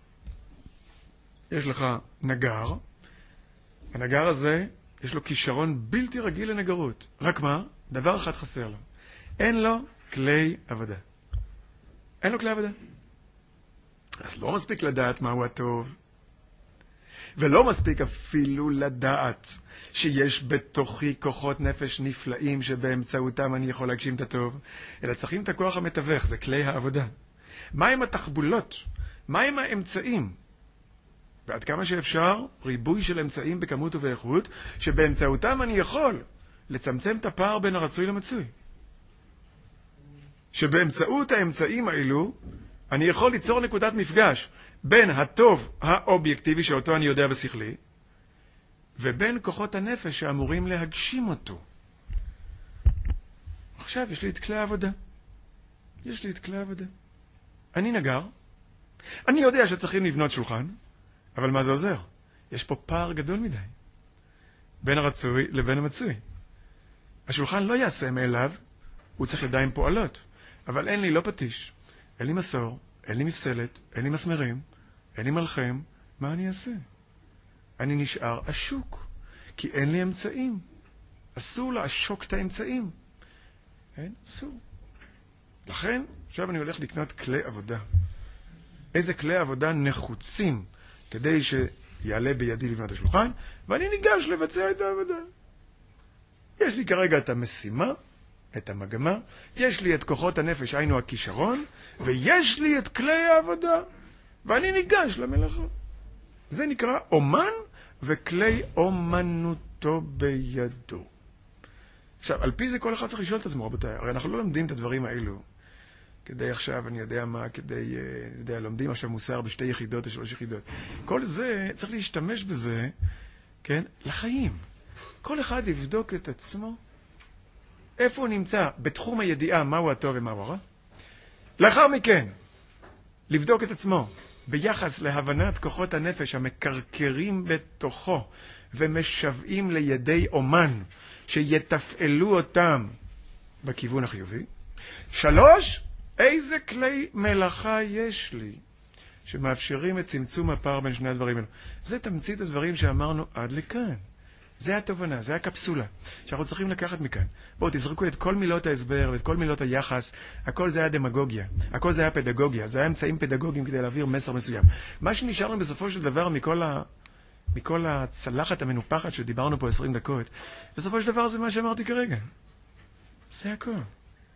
יש לך נגר, הנגר הזה יש לו כישרון בלתי רגיל לנגרות. רק מה? דבר אחד חסר לו. אין לו כלי עבודה. אין לו כלי עבודה. אז לא מספיק לדעת מהו הטוב. ולא מספיק אפילו לדעת שיש בתוכי כוחות נפש נפלאים שבאמצעותם אני יכול להגשים את הטוב. אלא צריכים את הכוח המתווך, זה כלי העבודה. מהם התחבולות? מהם האמצעים? ועד כמה שאפשר, ריבוי של אמצעים בכמות ובאיכות, שבאמצעותם אני יכול לצמצם את הפער בין הרצוי למצוי. שבאמצעות האמצעים האלו, אני יכול ליצור נקודת מפגש בין הטוב האובייקטיבי שאותו אני יודע בשכלי, ובין כוחות הנפש שאמורים להגשים אותו. עכשיו יש לי את כלי העבודה. יש לי את כלי העבודה. אני נגר. אני יודע שצריכים לבנות שולחן, אבל מה זה עוזר? יש פה פער גדול מדי בין הרצוי לבין המצוי. השולחן לא יעשה מאליו, הוא צריך ידיים פועלות. אבל אין לי לא פטיש, אין לי מסור, אין לי מפסלת, אין לי מסמרים, אין לי מלחם. מה אני אעשה? אני נשאר עשוק, כי אין לי אמצעים. אסור לעשוק את האמצעים. אין? אסור. לכן, עכשיו אני הולך לקנות כלי עבודה. איזה כלי עבודה נחוצים כדי שיעלה בידי לבנות השולחן, ואני ניגש לבצע את העבודה. יש לי כרגע את המשימה, את המגמה, יש לי את כוחות הנפש, היינו הכישרון, ויש לי את כלי העבודה, ואני ניגש למלאכה. זה נקרא אומן וכלי אומנותו בידו. עכשיו, על פי זה כל אחד צריך לשאול את עצמו, רבותיי, הרי אנחנו לא לומדים את הדברים האלו, כדי עכשיו, אני יודע מה, כדי, אני יודע, לומדים עכשיו מוסר בשתי יחידות או שלוש יחידות. כל זה, צריך להשתמש בזה, כן, לחיים. כל אחד יבדוק את עצמו, איפה הוא נמצא בתחום הידיעה, מהו הטוב ומהו הרע. לאחר מכן, לבדוק את עצמו ביחס להבנת כוחות הנפש המקרקרים בתוכו ומשוועים לידי אומן שיתפעלו אותם בכיוון החיובי. שלוש, איזה כלי מלאכה יש לי שמאפשרים את צמצום הפער בין שני הדברים האלו. זה תמצית הדברים שאמרנו עד לכאן. זה התובנה, זה הקפסולה שאנחנו צריכים לקחת מכאן. בואו תזרקו את כל מילות ההסבר ואת כל מילות היחס. הכל זה היה דמגוגיה, הכל זה היה פדגוגיה, זה היה אמצעים פדגוגיים כדי להעביר מסר מסוים. מה שנשאר לנו בסופו של דבר מכל, ה... מכל הצלחת המנופחת שדיברנו פה עשרים דקות, בסופו של דבר זה מה שאמרתי כרגע. זה הכל.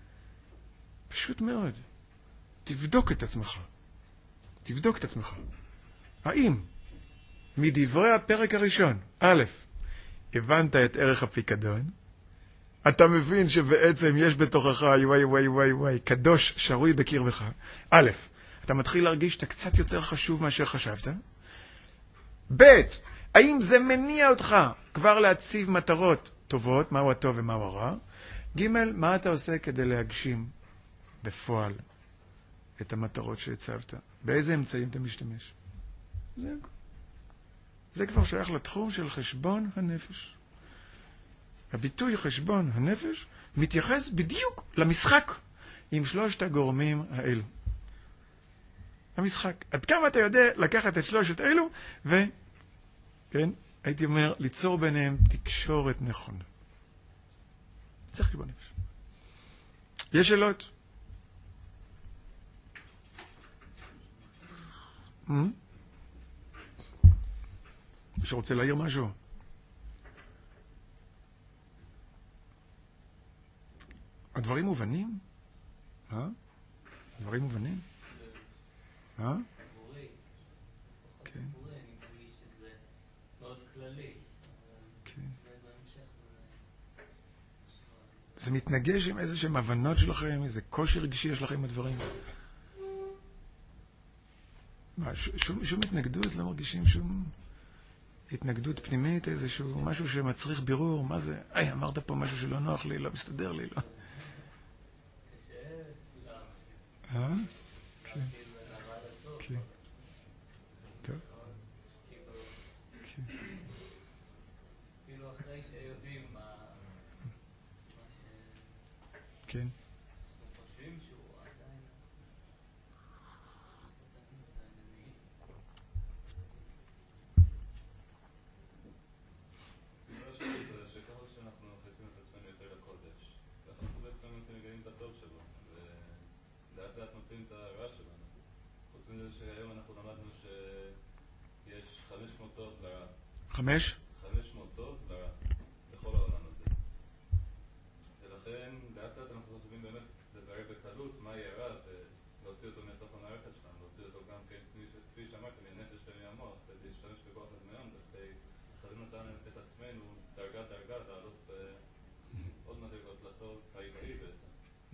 פשוט מאוד. תבדוק את עצמך. תבדוק את עצמך. האם מדברי הפרק הראשון, א', הבנת את ערך הפיקדון, אתה מבין שבעצם יש בתוכך, וואי וואי וואי וואי, קדוש שרוי בקרבך. א', אתה מתחיל להרגיש שאתה קצת יותר חשוב מאשר חשבת. ב', האם זה מניע אותך כבר להציב מטרות טובות, מהו הטוב ומהו הרע? ג', מה אתה עושה כדי להגשים בפועל את המטרות שהצבת? באיזה אמצעים אתה משתמש? זה, זה כבר שייך לתחום של חשבון הנפש. הביטוי חשבון הנפש מתייחס בדיוק למשחק עם שלושת הגורמים האלו. המשחק. עד כמה אתה יודע לקחת את שלושת אלו ו... כן, הייתי אומר, ליצור ביניהם תקשורת נכונה. צריך חשבון נפש. יש שאלות? מישהו רוצה להעיר משהו? הדברים מובנים? אה? הדברים מובנים? אה? כן. זה מתנגש עם איזה שהם הבנות שלכם, איזה קושי רגשי יש לכם עם הדברים. מה, שום, שום התנגדות, לא מרגישים שום התנגדות פנימית, איזשהו משהו שמצריך בירור, מה זה? איי, אמרת פה משהו שלא נוח לי, לא מסתדר לי, לא. אה? כן. כן. טוב. כן. כאילו אחרי שיודעים מה כן. אנחנו חושבים שהוא עדיין זה שככל שאנחנו מכניסים את עצמנו יותר לקודש, ככה אנחנו בעצם מגלים את הטוב שלו, ולאט לאט מוצאים את הרע שלנו. חוץ מזה שהיום אנחנו למדנו שיש חמש מאות טוב לרע. חמש? חמש מאות טוב לרע, בכל העולם הזה. ולכן לאט לאט אנחנו חושבים באמת לברר בקלות מה יהיה רע ולהוציא אותו מתוך המערכת שלנו, להוציא אותו גם כפי שאמרתי, מהנפש ומהמוח, ולהשתמש בכוח הדמיון, כדי לכוון אותנו את עצמנו דרגה דרגה, לעלות בעוד מדרגות לטוב העיקרי בעצם.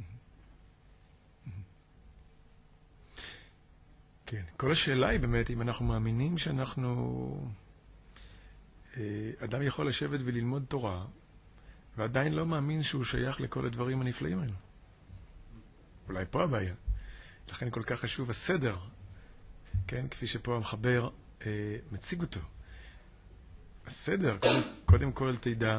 כן, כל השאלה היא באמת אם אנחנו מאמינים שאנחנו... אדם יכול לשבת וללמוד תורה, ועדיין לא מאמין שהוא שייך לכל הדברים הנפלאים האלו. אולי פה הבעיה. לכן כל כך חשוב הסדר, כן, כפי שפה המחבר אה, מציג אותו. הסדר, קודם, קודם כל תדע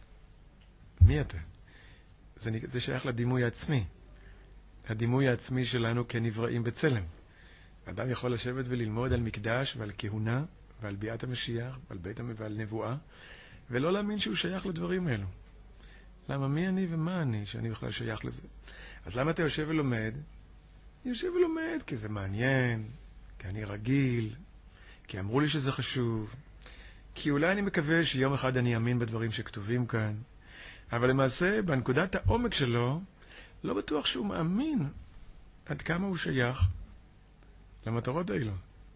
מי אתה. זה, זה שייך לדימוי העצמי. הדימוי העצמי שלנו כנבראים בצלם. אדם יכול לשבת וללמוד על מקדש ועל כהונה ועל ביאת המשיח ועל בית המ... ועל נבואה, ולא להאמין שהוא שייך לדברים האלו. למה מי אני ומה אני שאני בכלל שייך לזה? אז למה אתה יושב ולומד? אני יושב ולומד כי זה מעניין, כי אני רגיל, כי אמרו לי שזה חשוב, כי אולי אני מקווה שיום אחד אני אאמין בדברים שכתובים כאן, אבל למעשה בנקודת העומק שלו לא בטוח שהוא מאמין עד כמה הוא שייך למטרות האלו.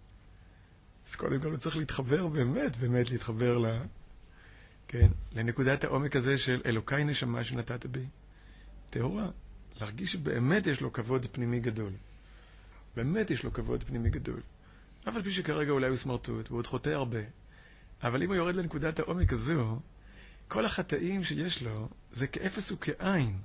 אז קודם כל הוא צריך להתחבר באמת, באמת להתחבר ל... כן, לנקודת העומק הזה של אלוקי נשמה שנתת בי. טהורה, להרגיש שבאמת יש לו כבוד פנימי גדול. באמת יש לו כבוד פנימי גדול. אבל פי שכרגע אולי הוא סמרטוט, והוא עוד חוטא הרבה. אבל אם הוא יורד לנקודת העומק הזו, כל החטאים שיש לו, זה כאפס וכעין.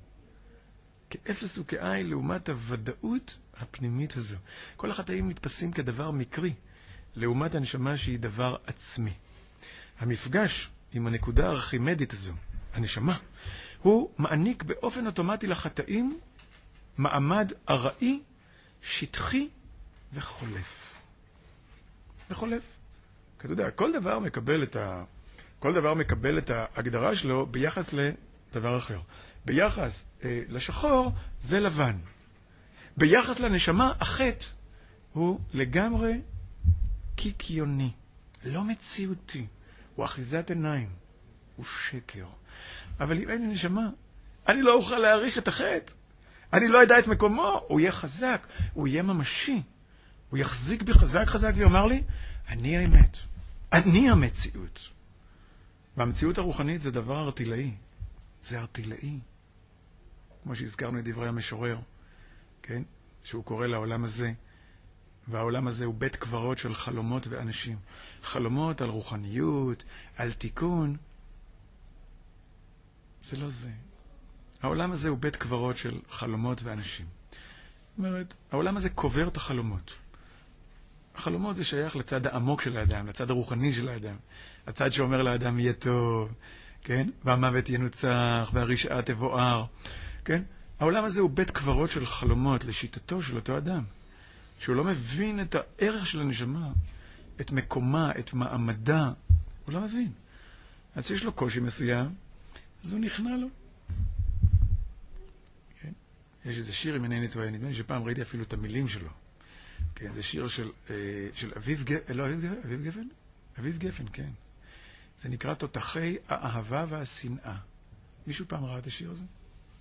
כאפס וכעין לעומת הוודאות הפנימית הזו. כל החטאים נתפסים כדבר מקרי, לעומת הנשמה שהיא דבר עצמי. המפגש עם הנקודה הארכימדית הזו, הנשמה, הוא מעניק באופן אוטומטי לחטאים מעמד ארעי, שטחי וחולף. וחולף. כי אתה יודע, כל דבר מקבל את ה... כל דבר מקבל את ההגדרה שלו ביחס לדבר אחר. ביחס אה, לשחור זה לבן. ביחס לנשמה, החטא הוא לגמרי קיקיוני, לא מציאותי. הוא אחיזת עיניים, הוא שקר. אבל אם אין לי נשמה, אני לא אוכל להעריך את החטא. אני לא יודע את מקומו, הוא יהיה חזק, הוא יהיה ממשי. הוא יחזיק בי חזק חזק ויאמר לי, אני האמת, אני המציאות. והמציאות הרוחנית זה דבר ארטילאי, זה ארטילאי. כמו שהזכרנו את דברי המשורר, כן? שהוא קורא לעולם הזה, והעולם הזה הוא בית קברות של חלומות ואנשים. חלומות על רוחניות, על תיקון. זה לא זה. העולם הזה הוא בית קברות של חלומות ואנשים. זאת אומרת, העולם הזה קובר את החלומות. החלומות זה שייך לצד העמוק של האדם, לצד הרוחני של האדם. הצד שאומר לאדם יהיה טוב, כן? והמוות ינוצח, והרשעה תבואר, כן? העולם הזה הוא בית קברות של חלומות לשיטתו של אותו אדם. שהוא לא מבין את הערך של הנשמה, את מקומה, את מעמדה. הוא לא מבין. אז יש לו קושי מסוים, אז הוא נכנע לו. כן? יש איזה שיר, אם אינני טועה, נדמה לי שפעם ראיתי אפילו את המילים שלו. כן, זה שיר של, של אביב גפן, לא, אביב, אביב גפן? אביב גפן, כן. זה נקרא תותחי האהבה והשנאה. מישהו פעם ראה את השיר הזה?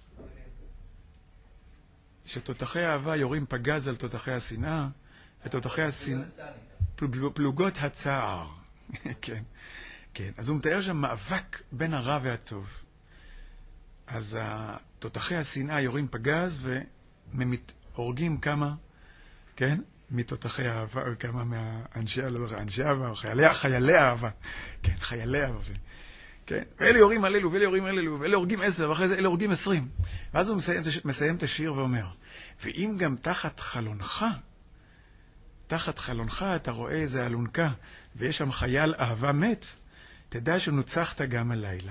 שתותחי האהבה יורים פגז על תותחי השנאה, ותותחי השנאה, פלוגות הצער. כן, כן. אז הוא מתאר שם מאבק בין הרע והטוב. אז תותחי השנאה יורים פגז ומהורגים כמה, כן? מתותחי האהבה, כמה מהאנשי, לא יודע, אנשי אהבה, חיילי, חיילי האהבה. כן, חיילי האהבה זה. כן, ואלה יורים על אלו, ואלה יורים על אלו, ואלה הורגים עשר, ואחרי זה אלה הורגים עשרים. ואז הוא מסיים, מסיים את השיר ואומר, ואם גם תחת חלונך, תחת חלונך אתה רואה איזה אלונקה, ויש שם חייל אהבה מת, תדע שנוצחת גם הלילה.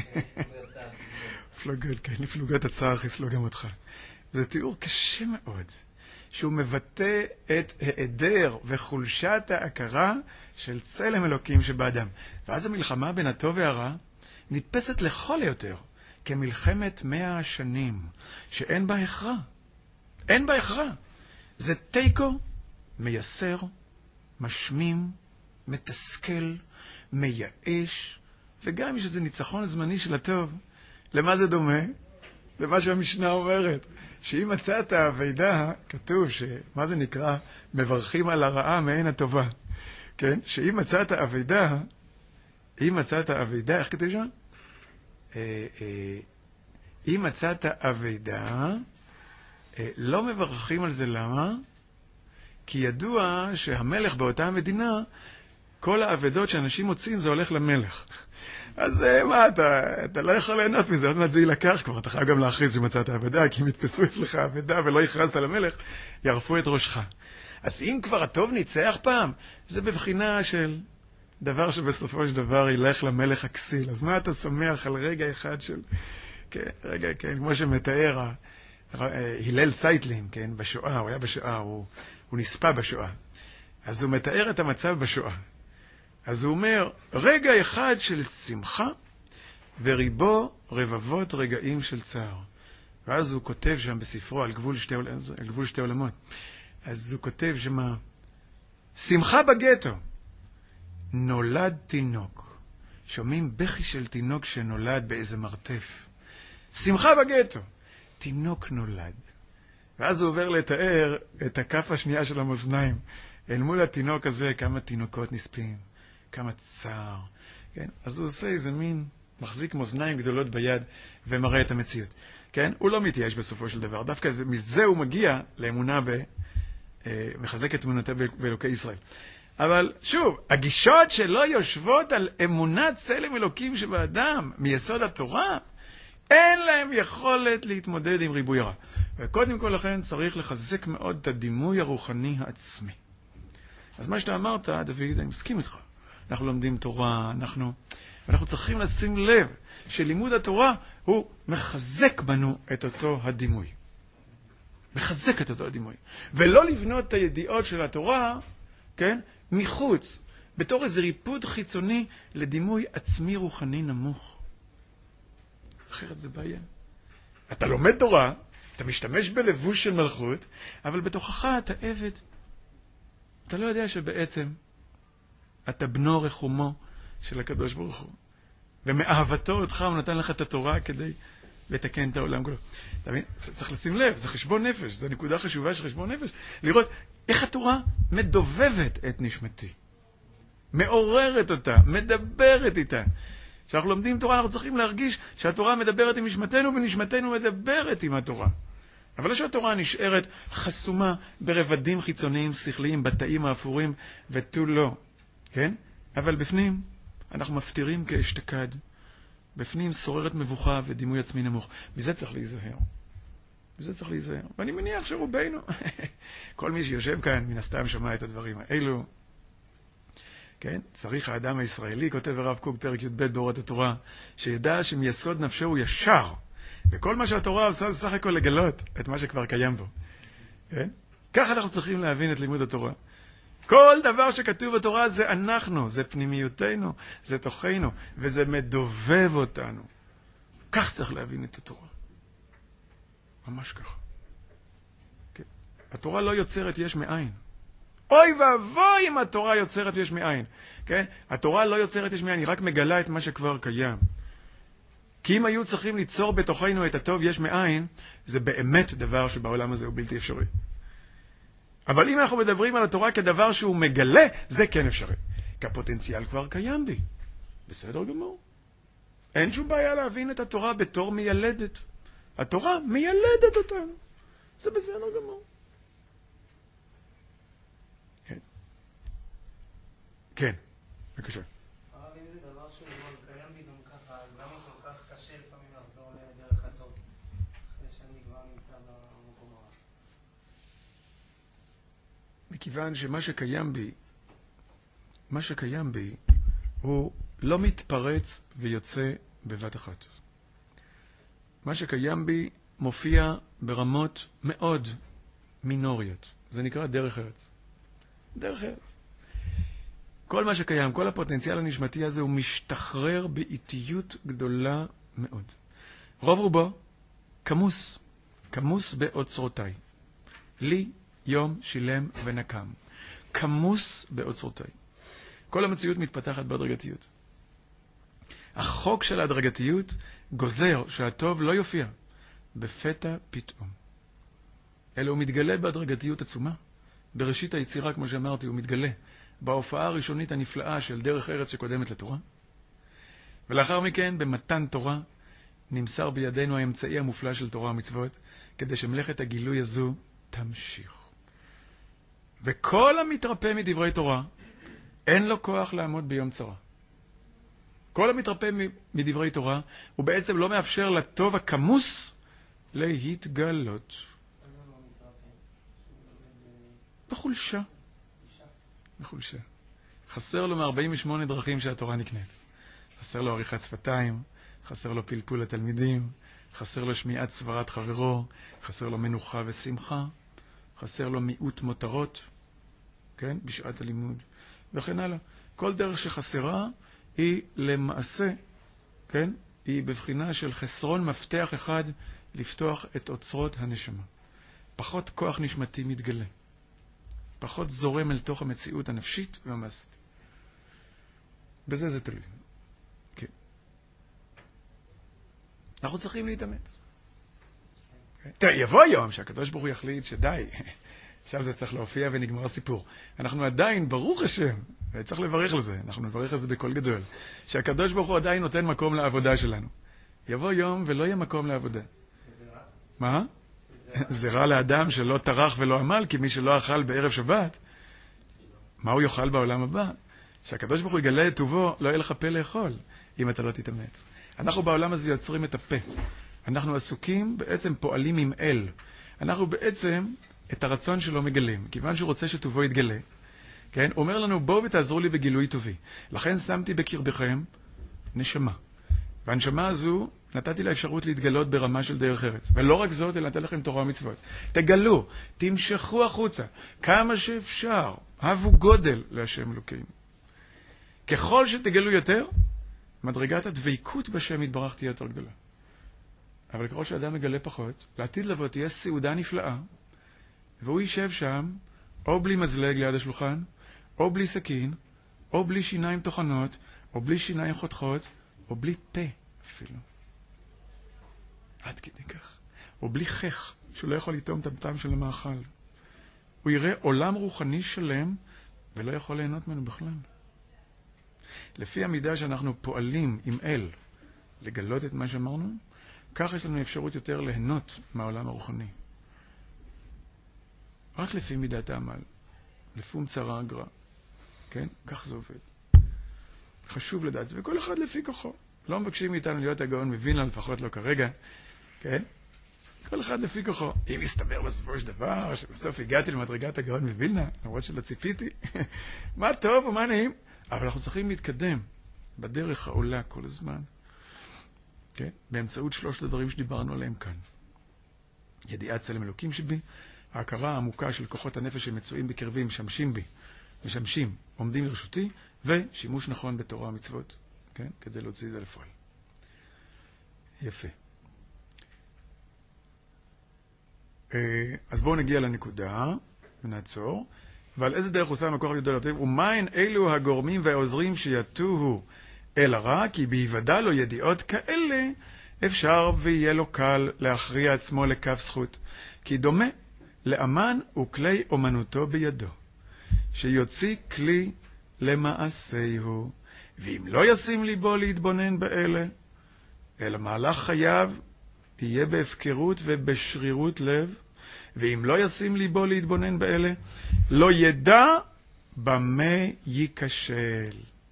פלוגות, כן, לפלוגות הצער חיסלו גם אותך. זה תיאור קשה מאוד, שהוא מבטא את העדר וחולשת ההכרה של צלם אלוקים שבאדם. ואז המלחמה בין הטוב והרע נתפסת לכל היותר כמלחמת מאה השנים, שאין בה הכרע. אין בה הכרע. זה תיקו מייסר, משמים, מתסכל, מייאש, וגם יש איזה ניצחון זמני של הטוב. למה זה דומה? למה שהמשנה אומרת. שאם מצאת הווידה, כתוב שמה זה נקרא? מברכים על הרעה מעין הטובה. כן? שאם מצאת הווידה, אם מצאת הווידה, איך כתוב שם? אה, אה, אם מצאת הווידה, אה, לא מברכים על זה. למה? כי ידוע שהמלך באותה המדינה, כל העבדות שאנשים מוצאים זה הולך למלך. אז מה, אתה, אתה לא יכול ליהנות מזה, עוד מעט זה ילקח כבר, אתה חייב גם להכריז שמצאת העבדה, כי אם יתפסו אצלך העבדה ולא הכרזת למלך, יערפו את ראשך. אז אם כבר הטוב ניצח פעם, זה בבחינה של דבר שבסופו של דבר ילך למלך הכסיל. אז מה אתה שמח על רגע אחד של, כן, רגע, כן, כמו שמתאר הלל צייטלין, כן, בשואה, הוא היה בשואה, הוא, הוא נספה בשואה. אז הוא מתאר את המצב בשואה. אז הוא אומר, רגע אחד של שמחה, וריבו רבבות רגעים של צער. ואז הוא כותב שם בספרו על גבול שתי, על גבול שתי עולמות. אז הוא כותב שמה, שמחה בגטו, נולד תינוק. שומעים בכי של תינוק שנולד באיזה מרתף. שמחה בגטו, תינוק נולד. ואז הוא עובר לתאר את הכף השנייה של המאזניים. אל מול התינוק הזה כמה תינוקות נספים. כמה צער, כן? אז הוא עושה איזה מין, מחזיק מאזניים גדולות ביד ומראה את המציאות, כן? הוא לא מתייאש בסופו של דבר, דווקא מזה הוא מגיע לאמונה ב... מחזק את אמונתה באלוקי ישראל. אבל שוב, הגישות שלא יושבות על אמונת צלם אלוקים שבאדם, מיסוד התורה, אין להם יכולת להתמודד עם ריבוי הרע. וקודם כל לכן צריך לחזק מאוד את הדימוי הרוחני העצמי. אז מה שאתה אמרת, דוד, אני מסכים איתך. אנחנו לומדים תורה, אנחנו, ואנחנו צריכים לשים לב שלימוד התורה הוא מחזק בנו את אותו הדימוי. מחזק את אותו הדימוי. ולא לבנות את הידיעות של התורה, כן, מחוץ, בתור איזה ריפוד חיצוני לדימוי עצמי רוחני נמוך. אחרת זה בעיה. אתה לומד תורה, אתה משתמש בלבוש של מלכות, אבל בתוכך אתה עבד. אתה לא יודע שבעצם אתה בנו רחומו של הקדוש ברוך הוא. ומאהבתו אותך הוא נתן לך את התורה כדי לתקן את העולם כולו. אתה מבין? צריך לשים לב, זה חשבון נפש, זו נקודה חשובה של חשבון נפש, לראות איך התורה מדובבת את נשמתי, מעוררת אותה, מדברת איתה. כשאנחנו לומדים תורה, אנחנו צריכים להרגיש שהתורה מדברת עם נשמתנו, ונשמתנו מדברת עם התורה. אבל לא שהתורה נשארת חסומה ברבדים חיצוניים, שכליים, בתאים האפורים, ותו לא. כן? אבל בפנים אנחנו מפתירים כאשתקד. בפנים שוררת מבוכה ודימוי עצמי נמוך. מזה צריך להיזהר. מזה צריך להיזהר. ואני מניח שרובנו, כל מי שיושב כאן, מן הסתם שמע את הדברים האלו. כן? צריך האדם הישראלי, כותב הרב קוק, פרק י"ב באורת התורה, שידע שמייסוד נפשו הוא ישר. וכל מה שהתורה עושה זה סך הכל לגלות את מה שכבר קיים בו. כן? ככה אנחנו צריכים להבין את לימוד התורה. כל דבר שכתוב בתורה זה אנחנו, זה פנימיותנו, זה תוכנו, וזה מדובב אותנו. כך צריך להבין את התורה. ממש ככה. כן? התורה לא יוצרת יש מאין. אוי ואבוי אם התורה יוצרת יש מאין. כן? התורה לא יוצרת יש מאין, היא רק מגלה את מה שכבר קיים. כי אם היו צריכים ליצור בתוכנו את הטוב יש מאין, זה באמת דבר שבעולם הזה הוא בלתי אפשרי. אבל אם אנחנו מדברים על התורה כדבר שהוא מגלה, זה כן אפשרי. כי הפוטנציאל כבר קיים בי. בסדר גמור. אין שום בעיה להבין את התורה בתור מיילדת. התורה מיילדת אותנו. זה בסדר גמור. כן. כן, בבקשה. אבל אם זה דבר שהוא קיים בי גם ככה, אז למה כל כך קשה לפעמים לחזור לדרך הטוב, אחרי שאני כבר נמצא במקום הרע? מכיוון שמה שקיים בי, מה שקיים בי, הוא לא מתפרץ ויוצא בבת אחת. מה שקיים בי מופיע ברמות מאוד מינוריות. זה נקרא דרך ארץ. דרך ארץ. כל מה שקיים, כל הפוטנציאל הנשמתי הזה הוא משתחרר באיטיות גדולה מאוד. רוב רובו כמוס, כמוס באוצרותיי. לי יום שילם ונקם. כמוס באוצרותיי. כל המציאות מתפתחת בהדרגתיות. החוק של ההדרגתיות גוזר שהטוב לא יופיע בפתע פתאום. אלא הוא מתגלה בהדרגתיות עצומה. בראשית היצירה, כמו שאמרתי, הוא מתגלה בהופעה הראשונית הנפלאה של דרך ארץ שקודמת לתורה. ולאחר מכן, במתן תורה, נמסר בידינו האמצעי המופלא של תורה ומצוות, כדי שמלאכת הגילוי הזו תמשיך. וכל המתרפא מדברי תורה, אין לו כוח לעמוד ביום צרה. כל המתרפא מדברי תורה, הוא בעצם לא מאפשר לטוב הכמוס להתגלות. בחולשה. בחולשה. חסר לו מ-ארבעים ושמונה דרכים שהתורה נקנית. חסר לו עריכת שפתיים, חסר לו פלפול לתלמידים, חסר לו שמיעת סברת חברו, חסר לו מנוחה ושמחה, חסר לו מיעוט מותרות, כן? בשעת הלימוד, וכן הלאה. כל דרך שחסרה היא למעשה, כן? היא בבחינה של חסרון מפתח אחד לפתוח את אוצרות הנשמה. פחות כוח נשמתי מתגלה. פחות זורם אל תוך המציאות הנפשית והמעשית. בזה זה תלוי. כן. אנחנו צריכים להתאמץ. תראה, יבוא יום שהקדוש ברוך הוא יחליט שדי, עכשיו זה צריך להופיע ונגמר הסיפור. אנחנו עדיין, ברוך השם, וצריך לברך לזה, אנחנו נברך לזה בכל גדול, שהקדוש ברוך הוא עדיין נותן מקום לעבודה שלנו. יבוא יום ולא יהיה מקום לעבודה. מה? זה רע לאדם שלא טרח ולא עמל, כי מי שלא אכל בערב שבת, מה הוא יאכל בעולם הבא? שהקדוש ברוך הוא יגלה את טובו, לא יהיה לך פה לאכול, אם אתה לא תתאמץ. אנחנו בעולם הזה יוצרים את הפה. אנחנו עסוקים, בעצם פועלים עם אל. אנחנו בעצם את הרצון שלו מגלים, כיוון שהוא רוצה שטובו יתגלה. כן? הוא אומר לנו, בואו ותעזרו לי בגילוי טובי. לכן שמתי בקרבכם נשמה. והנשמה הזו נתתי לה אפשרות להתגלות ברמה של דרך ארץ. ולא רק זאת, אלא נתן לכם תורה ומצוות. תגלו, תמשכו החוצה, כמה שאפשר. הבו גודל להשם אלוקים. ככל שתגלו יותר, מדרגת הדבקות בשם יתברך תהיה יותר גדולה. אבל ככל שאדם מגלה פחות, לעתיד לבוא תהיה סעודה נפלאה, והוא יישב שם, או בלי מזלג ליד השולחן, או בלי סכין, או בלי שיניים תוכנות, או בלי שיניים חותכות, או בלי פה אפילו. עד כדי כך. או בלי חך, שהוא לא יכול לטעום את הטעם של המאכל. הוא יראה עולם רוחני שלם, ולא יכול ליהנות ממנו בכלל. לפי המידה שאנחנו פועלים עם אל, לגלות את מה שאמרנו, כך יש לנו אפשרות יותר ליהנות מהעולם הרוחני. רק לפי מידת העמל, לפום צרה אגרה. כן? כך זה עובד. חשוב לדעת, וכל אחד לפי כוחו. לא מבקשים מאיתנו להיות הגאון מווילנה, לפחות לא כרגע. כן? כל אחד לפי כוחו. אם יסתבר בסופו של דבר, שבסוף הגעתי למדרגת הגאון מווילנה, למרות שלא ציפיתי, מה טוב ומה נעים. אבל אנחנו צריכים להתקדם בדרך העולה כל הזמן. כן? באמצעות שלושת הדברים שדיברנו עליהם כאן. ידיעת צלם אלוקים שבי, ההכרה העמוקה של כוחות הנפש שמצויים בקרבי, משמשים בי, משמשים, עומדים לרשותי, ושימוש נכון בתורה המצוות, כן? כדי להוציא את זה לפועל. יפה. אז בואו נגיע לנקודה, ונעצור. ועל איזה דרך עושה המקור הגדול יותר? ומהן אלו הגורמים והעוזרים שיתוהו אל הרע, כי בהיוודע לו ידיעות כאלה, אפשר ויהיה לו קל להכריע עצמו לכף זכות. כי דומה לאמן וכלי אומנותו בידו, שיוציא כלי למעשהו, ואם לא ישים ליבו להתבונן באלה, אלא מהלך חייו יהיה בהפקרות ובשרירות לב, ואם לא ישים ליבו להתבונן באלה, לא ידע במה ייכשל.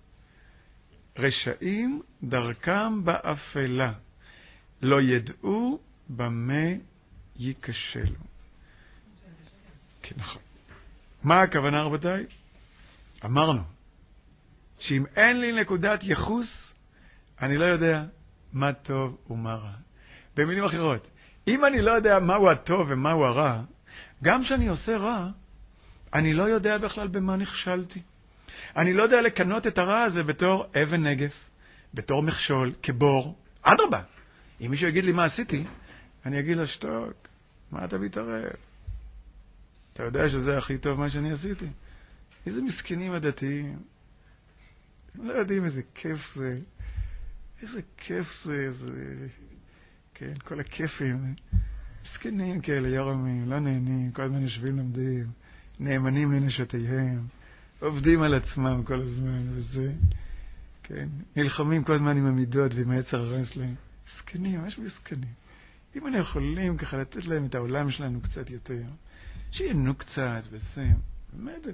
רשעים דרכם באפלה, לא ידעו במה ייכשלו. כן, נכון. מה הכוונה, רבותיי? אמרנו, שאם אין לי נקודת יחוס, אני לא יודע מה טוב ומה רע. במילים אחרות, אם אני לא יודע מהו הטוב ומהו הרע, גם כשאני עושה רע, אני לא יודע בכלל במה נכשלתי. אני לא יודע לקנות את הרע הזה בתור אבן נגף, בתור מכשול, כבור. אדרבה, אם מישהו יגיד לי מה עשיתי, אני אגיד לה, שתוק, מה אתה מתערב? אתה יודע שזה הכי טוב מה שאני עשיתי? איזה מסכנים הדתיים. הם לא יודעים איזה כיף זה. איזה כיף זה, איזה... כן, כל הכיפים. מסכנים כאלה, ירמים, לא נהנים, כל הזמן יושבים לומדים, נאמנים לנשותיהם, עובדים על עצמם כל הזמן, וזה, כן, נלחמים כל הזמן עם המידות ועם היצר הרע שלהם. מסכנים, ממש מסכנים. אם אנחנו יכולים ככה לתת להם את העולם שלנו קצת יותר, שיהנו קצת וזה, באמת,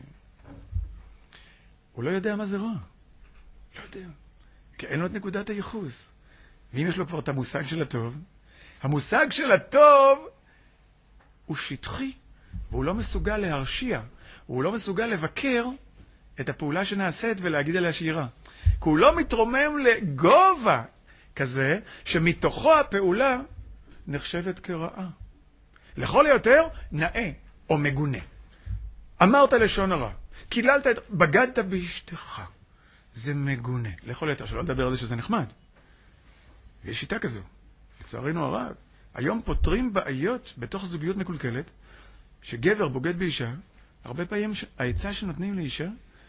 הוא לא יודע מה זה רע. לא יודע. כי אין לו את נקודת הייחוס. ואם יש לו כבר את המושג של הטוב, המושג של הטוב הוא שטחי, והוא לא מסוגל להרשיע, הוא לא מסוגל לבקר את הפעולה שנעשית ולהגיד עליה שהיא רע. כי הוא לא מתרומם לגובה כזה, שמתוכו הפעולה נחשבת כרעה. לכל היותר נאה או מגונה. אמרת לשון הרע, קיללת את... בגדת באשתך. זה מגונה. לכל היותר, שלא לדבר על זה שזה נחמד. ויש שיטה כזו. לצערנו הרב, היום פותרים בעיות בתוך זוגיות מקולקלת, שגבר בוגד באישה, הרבה פעמים העצה שנותנים לאישה,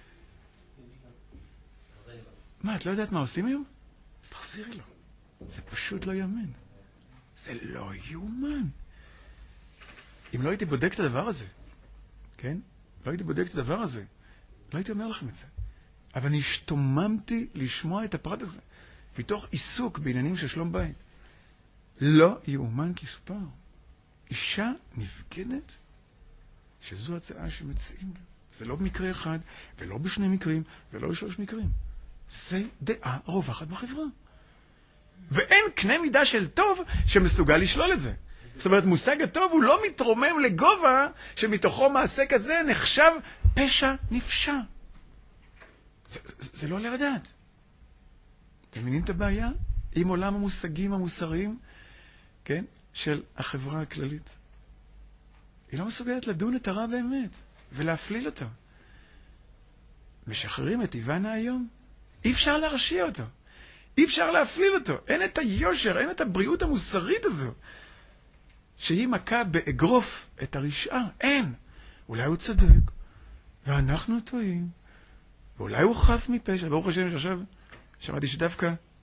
מה, את לא יודעת מה עושים היום? תחזירי לו. זה פשוט לא יאמן. זה לא יאומן. אם לא הייתי בודק את הדבר הזה, כן? לא הייתי בודק את הדבר הזה, לא הייתי אומר לכם את זה. אבל אני השתוממתי לשמוע את הפרט הזה, מתוך עיסוק בעניינים של שלום בית. לא יאומן כספר. אישה נבגדת, שזו הצעה שמציעים לה. זה לא במקרה אחד, ולא בשני מקרים, ולא בשלוש מקרים. זה דעה רווחת בחברה. ואין קנה מידה של טוב שמסוגל לשלול את זה. זאת אומרת, מושג הטוב הוא לא מתרומם לגובה שמתוכו מעשה כזה נחשב פשע נפשע. זה, זה, זה לא עולה לדעת. אתם מבינים את הבעיה? עם עולם המושגים המוסריים, כן, של החברה הכללית. היא לא מסוגלת לדון את הרע באמת, ולהפליל אותו. משחררים את איוונה היום, אי אפשר להרשיע אותו. אי אפשר להפליל אותו. אין את היושר, אין את הבריאות המוסרית הזו. שהיא מכה באגרוף את הרשעה. אין. אולי הוא צודק, ואנחנו טועים. ואולי הוא חף מפשע. ברוך השם שעכשיו שמעתי שדווקא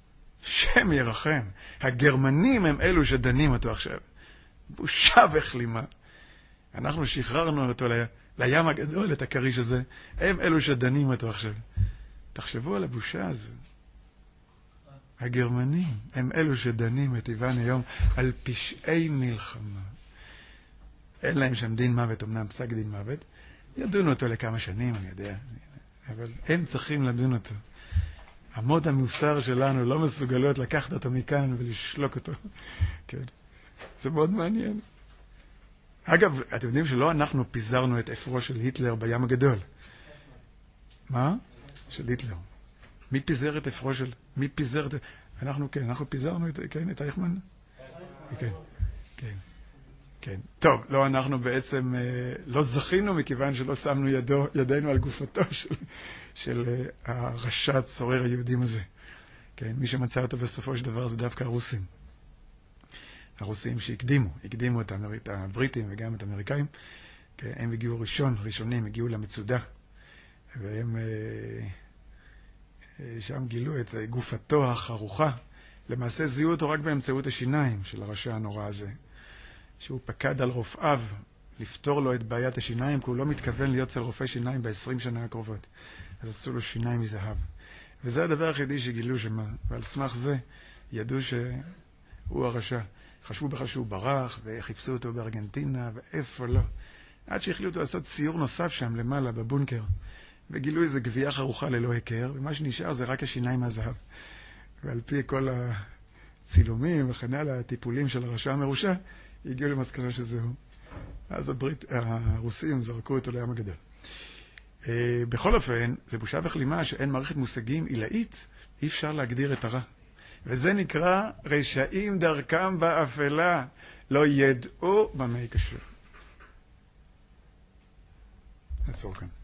שם ירחם. הגרמנים הם אלו שדנים אותו עכשיו. בושה וכלימה. אנחנו שחררנו אותו ל... לים הגדול, את הקריש הזה. הם אלו שדנים אותו עכשיו. תחשבו על הבושה הזו. הגרמנים הם אלו שדנים את איוון היום על פשעי מלחמה. אין להם שם דין מוות, אמנם פסק דין מוות. ידונו אותו לכמה שנים, אני יודע. אבל הם צריכים לדון אותו. עמוד המוסר שלנו לא מסוגלות לקחת אותו מכאן ולשלוק אותו. כן. זה מאוד מעניין. אגב, אתם יודעים שלא אנחנו פיזרנו את אפרו של היטלר בים הגדול. מה? של היטלר. מי פיזר את אפרו של... מי פיזר את... אנחנו, כן, אנחנו פיזרנו את... כן, את אייכמן? כן, כן. כן. טוב, לא, אנחנו בעצם לא זכינו מכיוון שלא שמנו ידו, ידינו על גופתו של, של הרשע צורר היהודים הזה. כן, מי שמצא אותו בסופו של דבר זה דווקא הרוסים. הרוסים שהקדימו, הקדימו את הבריטים וגם את האמריקאים. כן, הם הגיעו ראשון, ראשונים, הגיעו למצודה. והם שם גילו את גופתו החרוכה. למעשה זיהו אותו רק באמצעות השיניים של הרשע הנורא הזה. שהוא פקד על רופאיו לפתור לו את בעיית השיניים, כי הוא לא מתכוון להיות אצל רופא שיניים ב-עשרים שנה הקרובות. אז עשו לו שיניים מזהב. וזה הדבר היחידי שגילו שמה, ועל סמך זה ידעו שהוא הרשע. חשבו בכלל שהוא ברח, וחיפשו אותו בארגנטינה, ואיפה לא. עד שהחליטו לעשות ציור נוסף שם למעלה, בבונקר. וגילו איזה גבייה חרוכה ללא היכר, ומה שנשאר זה רק השיניים מהזהב. ועל פי כל הצילומים וכן הלאה, הטיפולים של הרשע המרושע, הגיעו למסקנה שזהו. אז הברית, הרוסים זרקו אותו לים הגדול. בכל אופן, זה בושה וכלימה שאין מערכת מושגים עילאית, אי אפשר להגדיר את הרע. וזה נקרא רשעים דרכם באפלה, לא ידעו במה יקשור. נעצור כאן.